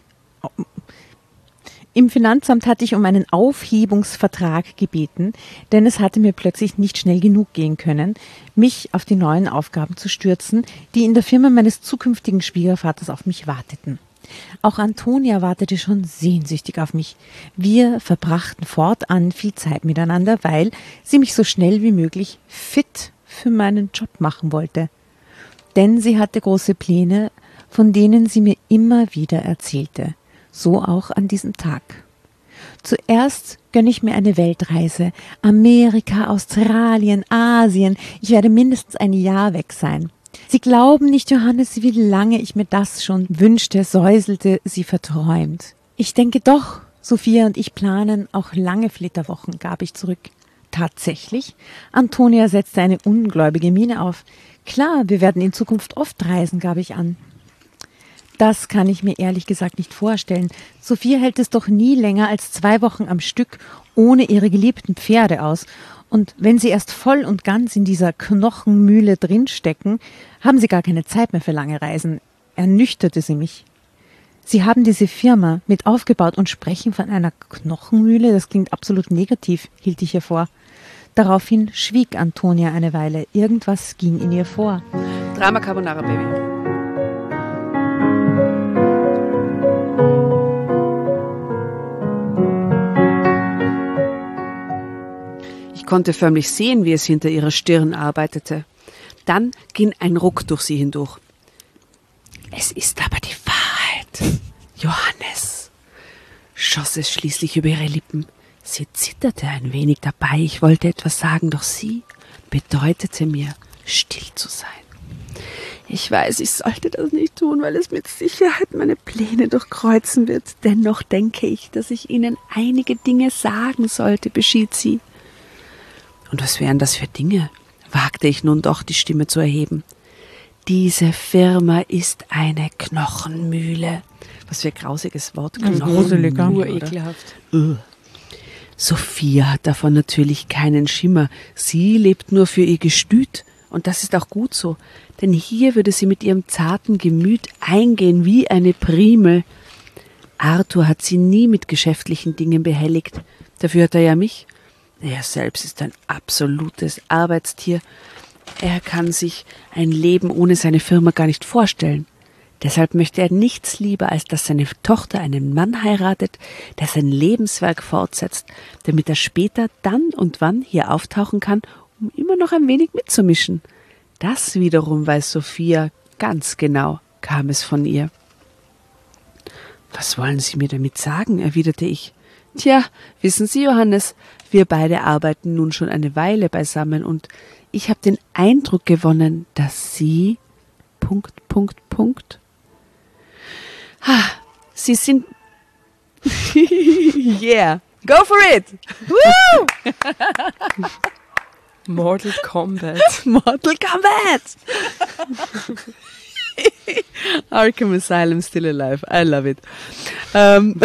Im Finanzamt hatte ich um einen Aufhebungsvertrag gebeten, denn es hatte mir plötzlich nicht schnell genug gehen können, mich auf die neuen Aufgaben zu stürzen, die in der Firma meines zukünftigen Schwiegervaters auf mich warteten. Auch Antonia wartete schon sehnsüchtig auf mich. Wir verbrachten fortan viel Zeit miteinander, weil sie mich so schnell wie möglich fit für meinen Job machen wollte. Denn sie hatte große Pläne, von denen sie mir immer wieder erzählte. So auch an diesem Tag. Zuerst gönne ich mir eine Weltreise. Amerika, Australien, Asien. Ich werde mindestens ein Jahr weg sein. Sie glauben nicht, Johannes, wie lange ich mir das schon wünschte, säuselte sie verträumt. Ich denke doch, Sophia und ich planen auch lange Flitterwochen, gab ich zurück. Tatsächlich? Antonia setzte eine ungläubige Miene auf. Klar, wir werden in Zukunft oft reisen, gab ich an. Das kann ich mir ehrlich gesagt nicht vorstellen. Sophia hält es doch nie länger als zwei Wochen am Stück ohne ihre geliebten Pferde aus. Und wenn sie erst voll und ganz in dieser Knochenmühle drinstecken, haben sie gar keine Zeit mehr für lange Reisen. Ernüchterte sie mich. Sie haben diese Firma mit aufgebaut und sprechen von einer Knochenmühle. Das klingt absolut negativ, hielt ich ihr vor. Daraufhin schwieg Antonia eine Weile. Irgendwas ging in ihr vor. Drama Carbonara, Baby. Ich konnte förmlich sehen, wie es hinter ihrer Stirn arbeitete. Dann ging ein Ruck durch sie hindurch. Es ist aber die Wahrheit, Johannes, schoss es schließlich über ihre Lippen. Sie zitterte ein wenig dabei. Ich wollte etwas sagen, doch sie bedeutete mir, still zu sein. Ich weiß, ich sollte das nicht tun, weil es mit Sicherheit meine Pläne durchkreuzen wird. Dennoch denke ich, dass ich Ihnen einige Dinge sagen sollte, beschied sie. Und was wären das für Dinge? Wagte ich nun doch, die Stimme zu erheben. Diese Firma ist eine Knochenmühle. Was für ein grausiges Wort. Gruseliger. Urekelhaft. Uh. Sophia hat davon natürlich keinen Schimmer. Sie lebt nur für ihr Gestüt. Und das ist auch gut so. Denn hier würde sie mit ihrem zarten Gemüt eingehen wie eine Primel. Arthur hat sie nie mit geschäftlichen Dingen behelligt. Dafür hat er ja mich. Er selbst ist ein absolutes Arbeitstier. Er kann sich ein Leben ohne seine Firma gar nicht vorstellen. Deshalb möchte er nichts lieber, als dass seine Tochter einen Mann heiratet, der sein Lebenswerk fortsetzt, damit er später dann und wann hier auftauchen kann, um immer noch ein wenig mitzumischen. Das wiederum weiß Sophia ganz genau, kam es von ihr. »Was wollen Sie mir damit sagen?« erwiderte ich. »Tja, wissen Sie, Johannes, wir beide arbeiten nun schon eine Weile beisammen und ich habe den Eindruck gewonnen, dass Sie... Punkt, Punkt, Punkt. Ha, Sie sind... yeah, go for it! Woo! Mortal Kombat. Mortal Kombat! Arkham Asylum still alive. I love it. Ähm,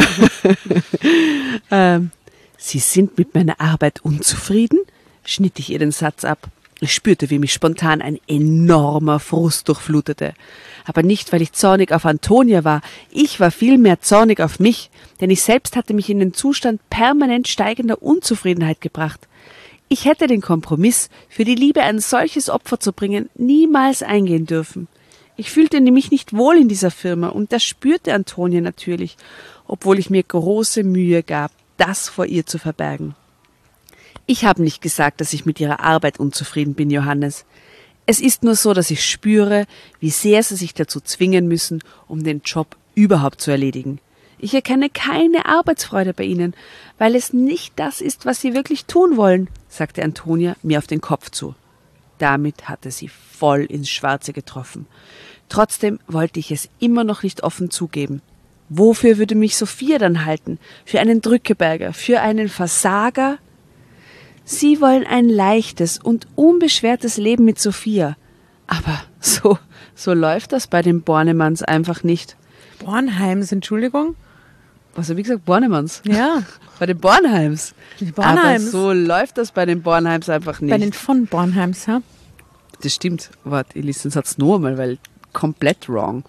ähm, Sie sind mit meiner Arbeit unzufrieden? Schnitt ich ihr den Satz ab. Ich spürte, wie mich spontan ein enormer Frust durchflutete. Aber nicht, weil ich zornig auf Antonia war. Ich war vielmehr zornig auf mich, denn ich selbst hatte mich in den Zustand permanent steigender Unzufriedenheit gebracht. Ich hätte den Kompromiss, für die Liebe ein solches Opfer zu bringen, niemals eingehen dürfen. Ich fühlte nämlich nicht wohl in dieser Firma und das spürte Antonia natürlich, obwohl ich mir große Mühe gab, das vor ihr zu verbergen. Ich habe nicht gesagt, dass ich mit ihrer Arbeit unzufrieden bin, Johannes. Es ist nur so, dass ich spüre, wie sehr sie sich dazu zwingen müssen, um den Job überhaupt zu erledigen. Ich erkenne keine Arbeitsfreude bei ihnen, weil es nicht das ist, was sie wirklich tun wollen, sagte Antonia mir auf den Kopf zu. Damit hatte sie voll ins Schwarze getroffen. Trotzdem wollte ich es immer noch nicht offen zugeben. Wofür würde mich Sophia dann halten? Für einen Drückeberger? Für einen Versager? Sie wollen ein leichtes und unbeschwertes Leben mit Sophia. Aber so, so läuft das bei den Bornemanns einfach nicht. Bornheims, Entschuldigung. Was habe ich gesagt? Bornemanns. Ja. Bei den Bornheims. Die Bornheims. Aber so läuft das bei den Bornheims einfach nicht. Bei den von Bornheims, ja. Das stimmt. Warte, ich lese den Satz nur einmal, weil komplett wrong.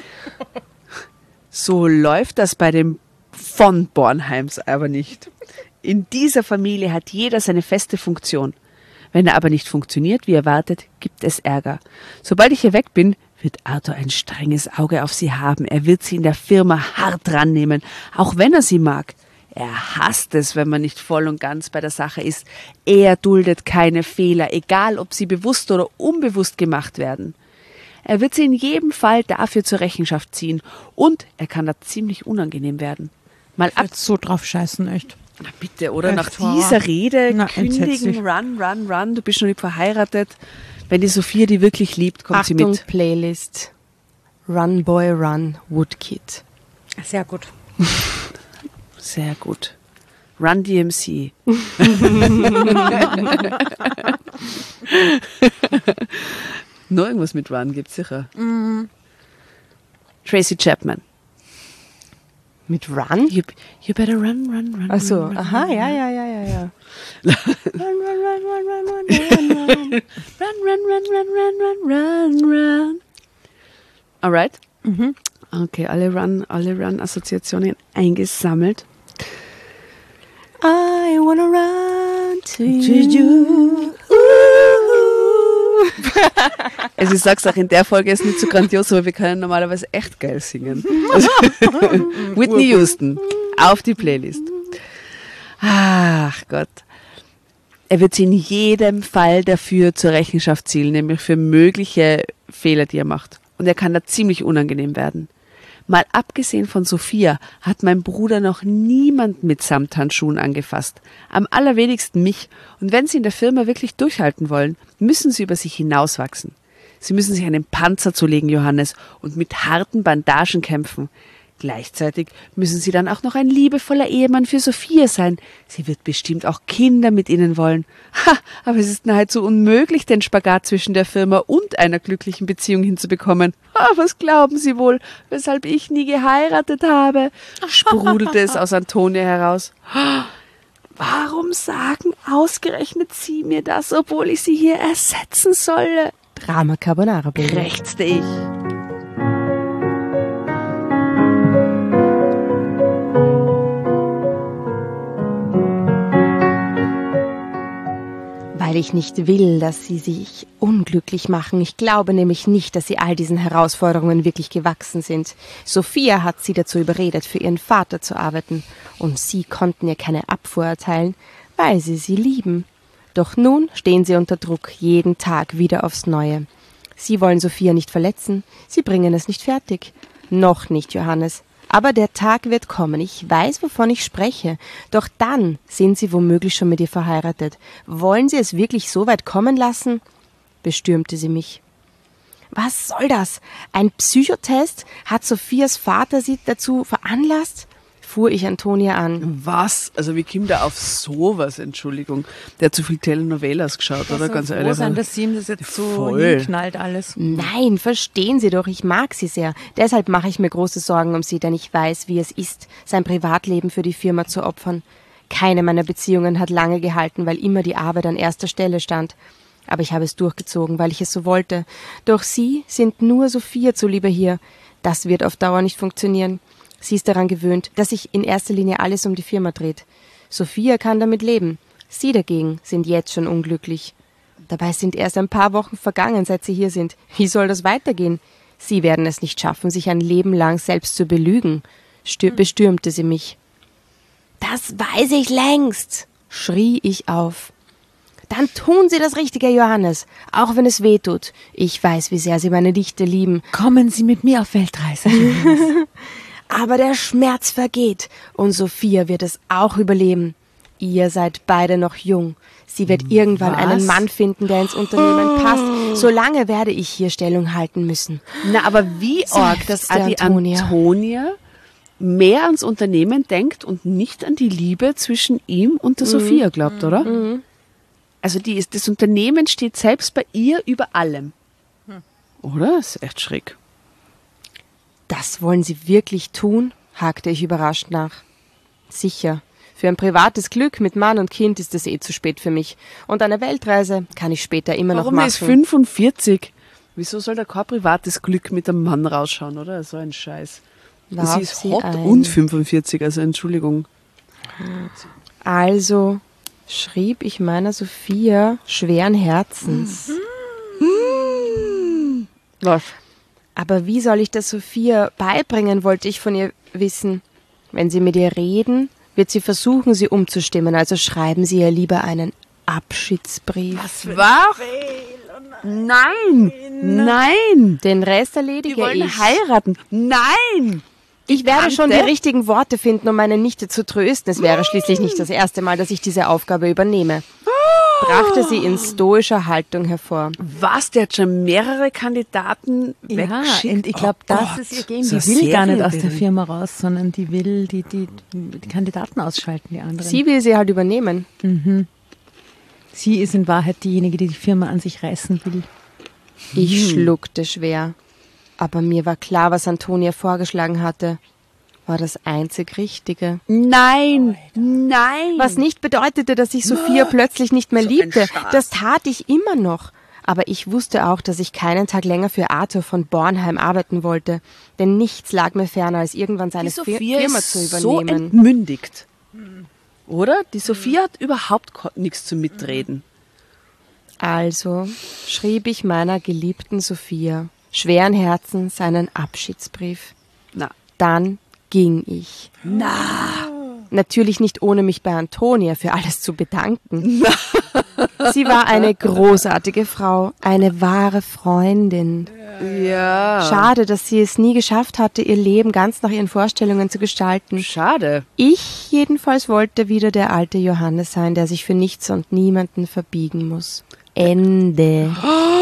So läuft das bei den von Bornheims aber nicht. In dieser Familie hat jeder seine feste Funktion. Wenn er aber nicht funktioniert, wie erwartet, gibt es Ärger. Sobald ich hier weg bin, wird Arthur ein strenges Auge auf sie haben. Er wird sie in der Firma hart rannehmen, auch wenn er sie mag. Er hasst es, wenn man nicht voll und ganz bei der Sache ist. Er duldet keine Fehler, egal ob sie bewusst oder unbewusst gemacht werden. Er wird sie in jedem Fall dafür zur Rechenschaft ziehen und er kann da ziemlich unangenehm werden. Mal ab. Jetzt so drauf scheißen, echt. Na bitte, oder? Echt Nach wahr? dieser Rede Na, kündigen, entsetzlich. run, run, run, du bist noch nicht verheiratet. Wenn die Sophia die wirklich liebt, kommt sie Achtung, mit. Playlist. Run Boy Run Woodkid. Sehr gut. Sehr gut. Run D M C. Noch irgendwas mit Run gibt's sicher. Mm. Tracy Chapman. Mit Run? You, you better run, run, run. Ach so, run, run, aha, run, ja, run. ja, ja, ja, ja. Run, run, run, run, run, run, run, run. Run, run, run, run, run, run, run, run. Alright? Mhm. Okay, alle Run, alle Run-Assoziationen eingesammelt. I wanna run to you. Also ich sag's auch, in der Folge ist nicht so grandios, aber wir können normalerweise echt geil singen. Also, Whitney Houston, auf die Playlist. Ach Gott. Er wird sie in jedem Fall dafür zur Rechenschaft ziehen, nämlich für mögliche Fehler, die er macht. Und er kann da ziemlich unangenehm werden. Mal abgesehen von Sophia hat mein Bruder noch niemand mit Samthandschuhen angefasst. Am allerwenigsten mich. Und wenn sie in der Firma wirklich durchhalten wollen, müssen sie über sich hinauswachsen. Sie müssen sich einen Panzer zulegen, Johannes, und mit harten Bandagen kämpfen. Gleichzeitig müssen sie dann auch noch ein liebevoller Ehemann für Sophia sein. Sie wird bestimmt auch Kinder mit ihnen wollen. Ha, aber es ist nahezu unmöglich, den Spagat zwischen der Firma und einer glücklichen Beziehung hinzubekommen. Ha, was glauben Sie wohl, weshalb ich nie geheiratet habe? Sprudelte es aus Antonia heraus. Warum sagen ausgerechnet Sie mir das, obwohl ich Sie hier ersetzen solle? Drama Carbonara, Baby. Krächzte ich. Weil ich nicht will, dass sie sich unglücklich machen. Ich glaube nämlich nicht, dass sie all diesen Herausforderungen wirklich gewachsen sind. Sophia hat sie dazu überredet, für ihren Vater zu arbeiten. Und sie konnten ihr keine Abfuhr erteilen, weil sie sie lieben. Doch nun stehen sie unter Druck, jeden Tag wieder aufs Neue. Sie wollen Sophia nicht verletzen, sie bringen es nicht fertig. Noch nicht, Johannes. Aber der Tag wird kommen, ich weiß, wovon ich spreche. Doch dann sind sie womöglich schon mit ihr verheiratet. Wollen sie es wirklich so weit kommen lassen? Bestürmte sie mich. Was soll das? Ein Psychotest? Hat Sophias Vater sie dazu veranlasst? Fuhr ich Antonia an. Was? Also wie kommt der auf sowas, Entschuldigung? Der hat zu viel Telenovelas geschaut, oder? Ganz froh ehrlich. sein, dass sie ihm das jetzt so Voll. hinknallt alles. Nein, verstehen Sie doch, ich mag sie sehr. Deshalb mache ich mir große Sorgen um sie, denn ich weiß, wie es ist, sein Privatleben für die Firma zu opfern. Keine meiner Beziehungen hat lange gehalten, weil immer die Arbeit an erster Stelle stand. Aber ich habe es durchgezogen, weil ich es so wollte. Doch Sie sind nur Sophia zuliebe hier. Das wird auf Dauer nicht funktionieren. Sie ist daran gewöhnt, dass sich in erster Linie alles um die Firma dreht. Sophia kann damit leben. Sie dagegen sind jetzt schon unglücklich. Dabei sind erst ein paar Wochen vergangen, seit Sie hier sind. Wie soll das weitergehen? Sie werden es nicht schaffen, sich ein Leben lang selbst zu belügen, stür- bestürmte sie mich. Das weiß ich längst, schrie ich auf. Dann tun Sie das Richtige, Johannes, auch wenn es weh tut. Ich weiß, wie sehr Sie meine Nichte lieben. Kommen Sie mit mir auf Weltreise. Aber der Schmerz vergeht und Sophia wird es auch überleben. Ihr seid beide noch jung. Sie wird irgendwann Was? einen Mann finden, der ins Unternehmen passt. Solange werde ich hier Stellung halten müssen. Na, aber wie arg, dass Seufzte die Antonia. Antonia mehr ans Unternehmen denkt und nicht an die Liebe zwischen ihm und der Sophia glaubt, oder? Also die ist, das Unternehmen steht selbst bei ihr über allem. Oder? Das ist echt schräg. Das wollen Sie wirklich tun? Hakte ich überrascht nach. Sicher. Für ein privates Glück mit Mann und Kind ist es eh zu spät für mich. Und eine Weltreise kann ich später immer Warum noch er ist machen. fünfundvierzig? Wieso soll da kein privates Glück mit einem Mann rausschauen, oder? So ein Scheiß. Warf Sie ist sie hot ein. und fünfundvierzig, also Entschuldigung. Also schrieb ich meiner Sophia schweren Herzens. Was? Aber wie soll ich das Sophia beibringen, wollte ich von ihr wissen. Wenn Sie mit ihr reden, wird sie versuchen, sie umzustimmen. Also schreiben Sie ihr lieber einen Abschiedsbrief. Was? Nein! Nein! Den Rest Die erledige wollen ich. heiraten. Nein! Ich werde schon die Tante? richtigen Worte finden, um meine Nichte zu trösten. Es wäre schließlich nicht das erste Mal, dass ich diese Aufgabe übernehme. Brachte sie in stoischer Haltung hervor. Was? Der hat schon mehrere Kandidaten Ja, weggeschickt? und ich glaube, Oh das Gott, ist ihr Game. so Die will gar nicht aus der Serienbildung. Firma raus, sondern die will die, die, die Kandidaten ausschalten, die anderen. Sie will sie halt übernehmen. Sie ist in Wahrheit diejenige, die die Firma an sich reißen will. Ich schluckte schwer. Aber mir war klar, was Antonia vorgeschlagen hatte. War das einzig Richtige. Nein! Nein! Was nicht bedeutete, dass ich Sophia plötzlich nicht mehr So ein liebte. Schatz. Das tat ich immer noch. Aber ich wusste auch, dass ich keinen Tag länger für Arthur von Bornheim arbeiten wollte. Denn nichts lag mir ferner, als irgendwann seine die Fir- Sophia Firma ist zu so übernehmen. entmündigt. Oder? Die Sophia hat überhaupt ko- nichts zu mitreden. Also schrieb ich meiner geliebten Sophia schweren Herzens einen Abschiedsbrief. Na, Dann ging ich. na, Natürlich nicht ohne mich bei Antonia für alles zu bedanken. Sie war eine großartige Frau, eine wahre Freundin. ja. Schade, dass sie es nie geschafft hatte, ihr Leben ganz nach ihren Vorstellungen zu gestalten. Schade. Ich jedenfalls wollte wieder der alte Johannes sein, der sich für nichts und niemanden verbiegen muss. Ende.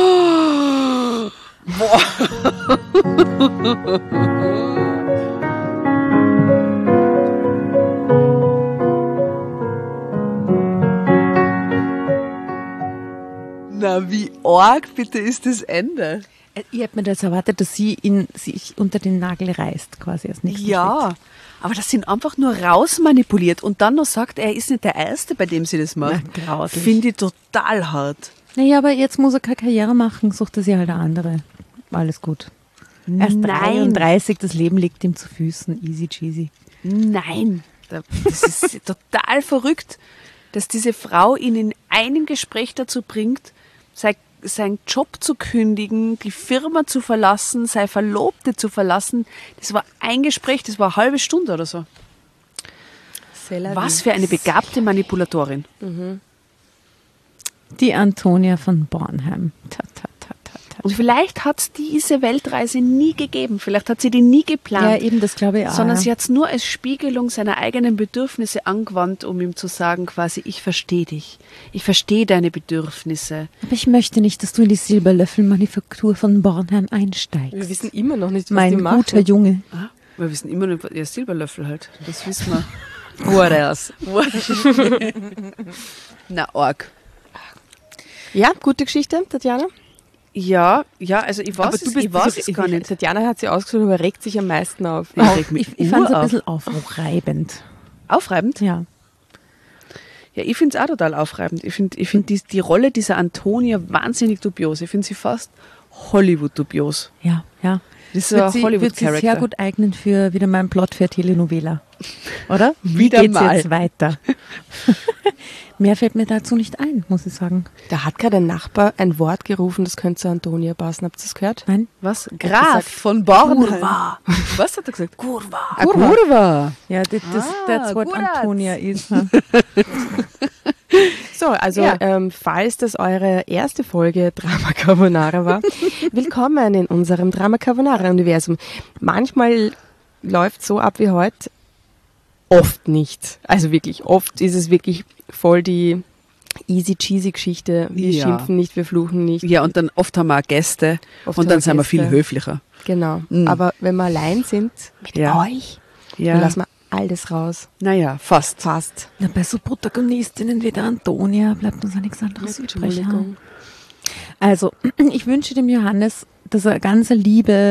Na, wie arg bitte ist das Ende? Äh, Ich hätte mir das erwartet, dass sie ihn sich unter den Nagel reißt, quasi als nächsten Ja, aber das sind einfach nur rausmanipuliert und dann noch sagt, er ist nicht der Erste, bei dem sie das macht. Na, grauslich. Finde ich total hart. Schritt. Naja, aber jetzt muss er keine Karriere machen, sucht er sich halt eine andere. Alles gut. Erst Nein. dreiunddreißig, das Leben liegt ihm zu Füßen. Easy cheesy. Nein, das ist total verrückt, dass diese Frau ihn in einem Gespräch dazu bringt, sein, seinen Job zu kündigen, die Firma zu verlassen, seine Verlobte zu verlassen. Das war ein Gespräch, das war eine halbe Stunde oder so. Was für eine begabte Manipulatorin. Die Antonia von Bornheim. Ta, ta, ta, ta, ta. Und vielleicht hat es diese Weltreise nie gegeben. Vielleicht hat sie die nie Ja, geplant. eben, das glaube ich auch. sondern ja. sie hat es nur als Spiegelung seiner eigenen Bedürfnisse angewandt, um ihm zu sagen, quasi, ich verstehe dich. Ich verstehe deine Bedürfnisse. Aber ich möchte nicht, dass du in die Silberlöffelmanufaktur von Bornheim einsteigst. Wir wissen immer noch nicht, was mein die machen. guter Junge. Ah, wir wissen immer nur, ja, Silberlöffel halt. Das wissen wir. What else? Na, arg. Ja, gute Geschichte, Tatjana. Ja, ja, also ich weiß, es, ich weiß es gar nicht. Tatjana hat sie ausgesucht, aber regt sich am meisten auf. Ich reg mich Ich, ich fand es ein uraf. bisschen aufreibend. Aufreibend? Ja. Ja, ich finde es auch total aufreibend. Ich finde ich find die, die Rolle dieser Antonia wahnsinnig dubios. Ich finde sie fast Hollywood-dubios. Ja, ja. Das ist so Wird ein sie, wird sie Hollywood-Charakter. sehr gut eignen für wieder meinen Plot für eine Telenovela. Oder? Wie Wieder geht's mal. jetzt weiter? Mehr fällt mir dazu nicht ein, muss ich sagen. Da hat gerade ein Nachbar ein Wort gerufen, das könnte zu Antonia passen. Habt ihr das gehört? Nein? Was? Graf gesagt, von Bornheim. Kurva. Was hat er gesagt? Kurva. Ah, Kurva. Kurva. Ja, das, das, Ah, that's what gut. Antonia is. Huh? So, also Ja. ähm, falls das eure erste Folge Drama Carbonara war, willkommen in unserem Drama Carbonara-Universum. Manchmal läuft so ab wie heute, oft nicht. Also wirklich, oft ist es wirklich voll die easy cheesy Geschichte. Wir Ja. schimpfen nicht, wir fluchen nicht. Ja, und dann oft haben wir auch Gäste Oft und haben dann wir sind wir Gäste. viel höflicher. Genau. Mhm. Aber wenn wir allein sind mit Ja. euch, Ja. dann lassen wir alles raus. Naja, fast. Fast. Na, bei so Protagonistinnen wie der Antonia bleibt uns ja nichts anderes übrig. Ja. Also, ich wünsche dem Johannes, dass er ganz eine liebe,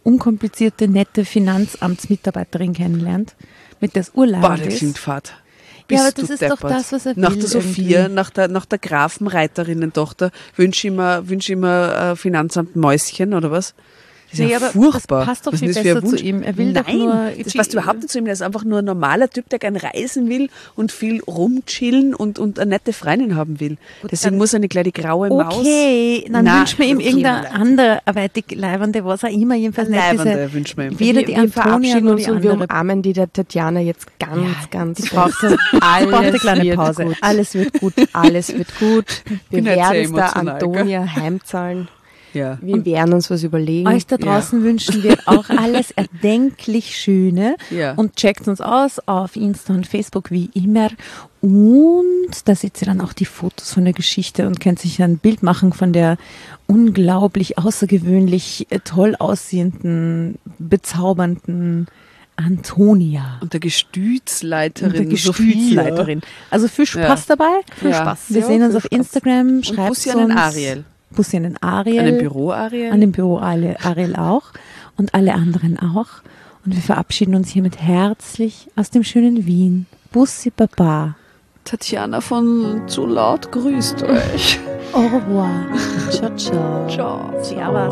unkomplizierte, nette Finanzamtsmitarbeiterin kennenlernt, mit der es Urlaub Boah, das ist. klingt fad. Ja, aber Bist das du ist doch deppert. das, was er Nach will der Sophia, irgendwie. nach der, nach der Grafenreiterinnen-Tochter wünsche ich mir, wünsche ich mir äh, Finanzamt Mäuschen oder was? Das ist Nee, ja aber furchtbar. das passt doch Was viel ist das für ein besser zu Wunsch? ihm. Er will Nein, doch nur- das passt überhaupt nicht zu ihm. Der ist einfach nur ein normaler Typ, der gern reisen will und viel rumchillen und, und eine nette Freundin haben will. Deswegen dann- muss er nicht gleich die graue Maus. Okay, dann Nein, wünschen wir ihm okay, irgendeine leid. andere Arbeitig Leibende, was auch immer, jedenfalls nicht Leibende diese, wünschen wir ihm. weder wir, die wir Antonia verabschieden noch uns die und wir andere. umarmen die der Tatjana jetzt ganz, Ja, ganz die braucht fest. so- Alles braucht eine kleine wird Pause. gut. Alles wird gut. Alles wird gut. Wir bin jetzt sehr werden es der emotional, gell? Antonia heimzahlen. Ja. Wir werden uns was überlegen. Euch da draußen wünschen wir auch alles erdenklich Schöne Ja. und checkt uns aus auf Insta und Facebook wie immer. Und da seht ihr dann auch die Fotos von der Geschichte und könnt sich ein Bild machen von der unglaublich außergewöhnlich äh, toll aussehenden, bezaubernden Antonia. Und der Gestütsleiterin. Und der Gestütsleiterin. Also viel Spaß Ja. dabei. Viel Ja. Spaß. Wir Ja, sehen uns viel auf Spaß. Instagram. Und Schreibt Bussi an den uns. Ariel. Bussi an den Ariel. An den Büro Ariel. An dem Büro Ariel, Ariel auch. Und alle anderen auch. Und wir verabschieden uns hiermit herzlich aus dem schönen Wien. Bussi Baba. Tatjana von Zu Laut grüßt euch. Au revoir. Ciao, ciao. Ciao. Servus.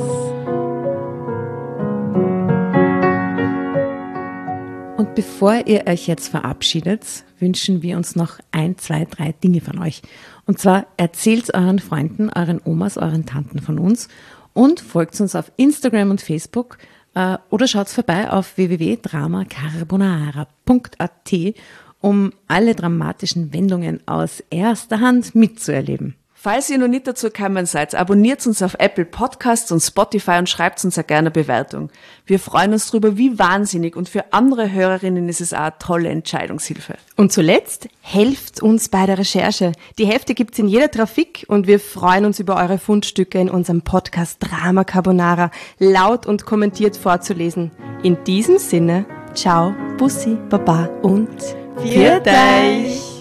Und bevor ihr euch jetzt verabschiedet, wünschen wir uns noch ein, zwei, drei Dinge von euch. Und zwar erzählt euren Freunden, euren Omas, euren Tanten von uns und folgt uns auf Instagram und Facebook äh, oder schaut vorbei auf w w w punkt drama carbonara punkt a t, um alle dramatischen Wendungen aus erster Hand mitzuerleben. Falls ihr noch nicht dazu gekommen seid, abonniert uns auf Apple Podcasts und Spotify und schreibt uns auch gerne eine Bewertung. Wir freuen uns drüber wie wahnsinnig und für andere Hörerinnen ist es auch eine tolle Entscheidungshilfe. Und zuletzt, helft uns bei der Recherche. Die Hefte gibt's in jeder Trafik und wir freuen uns über eure Fundstücke in unserem Podcast Drama Carbonara laut und kommentiert vorzulesen. In diesem Sinne, ciao, Bussi, Baba und Viert euch!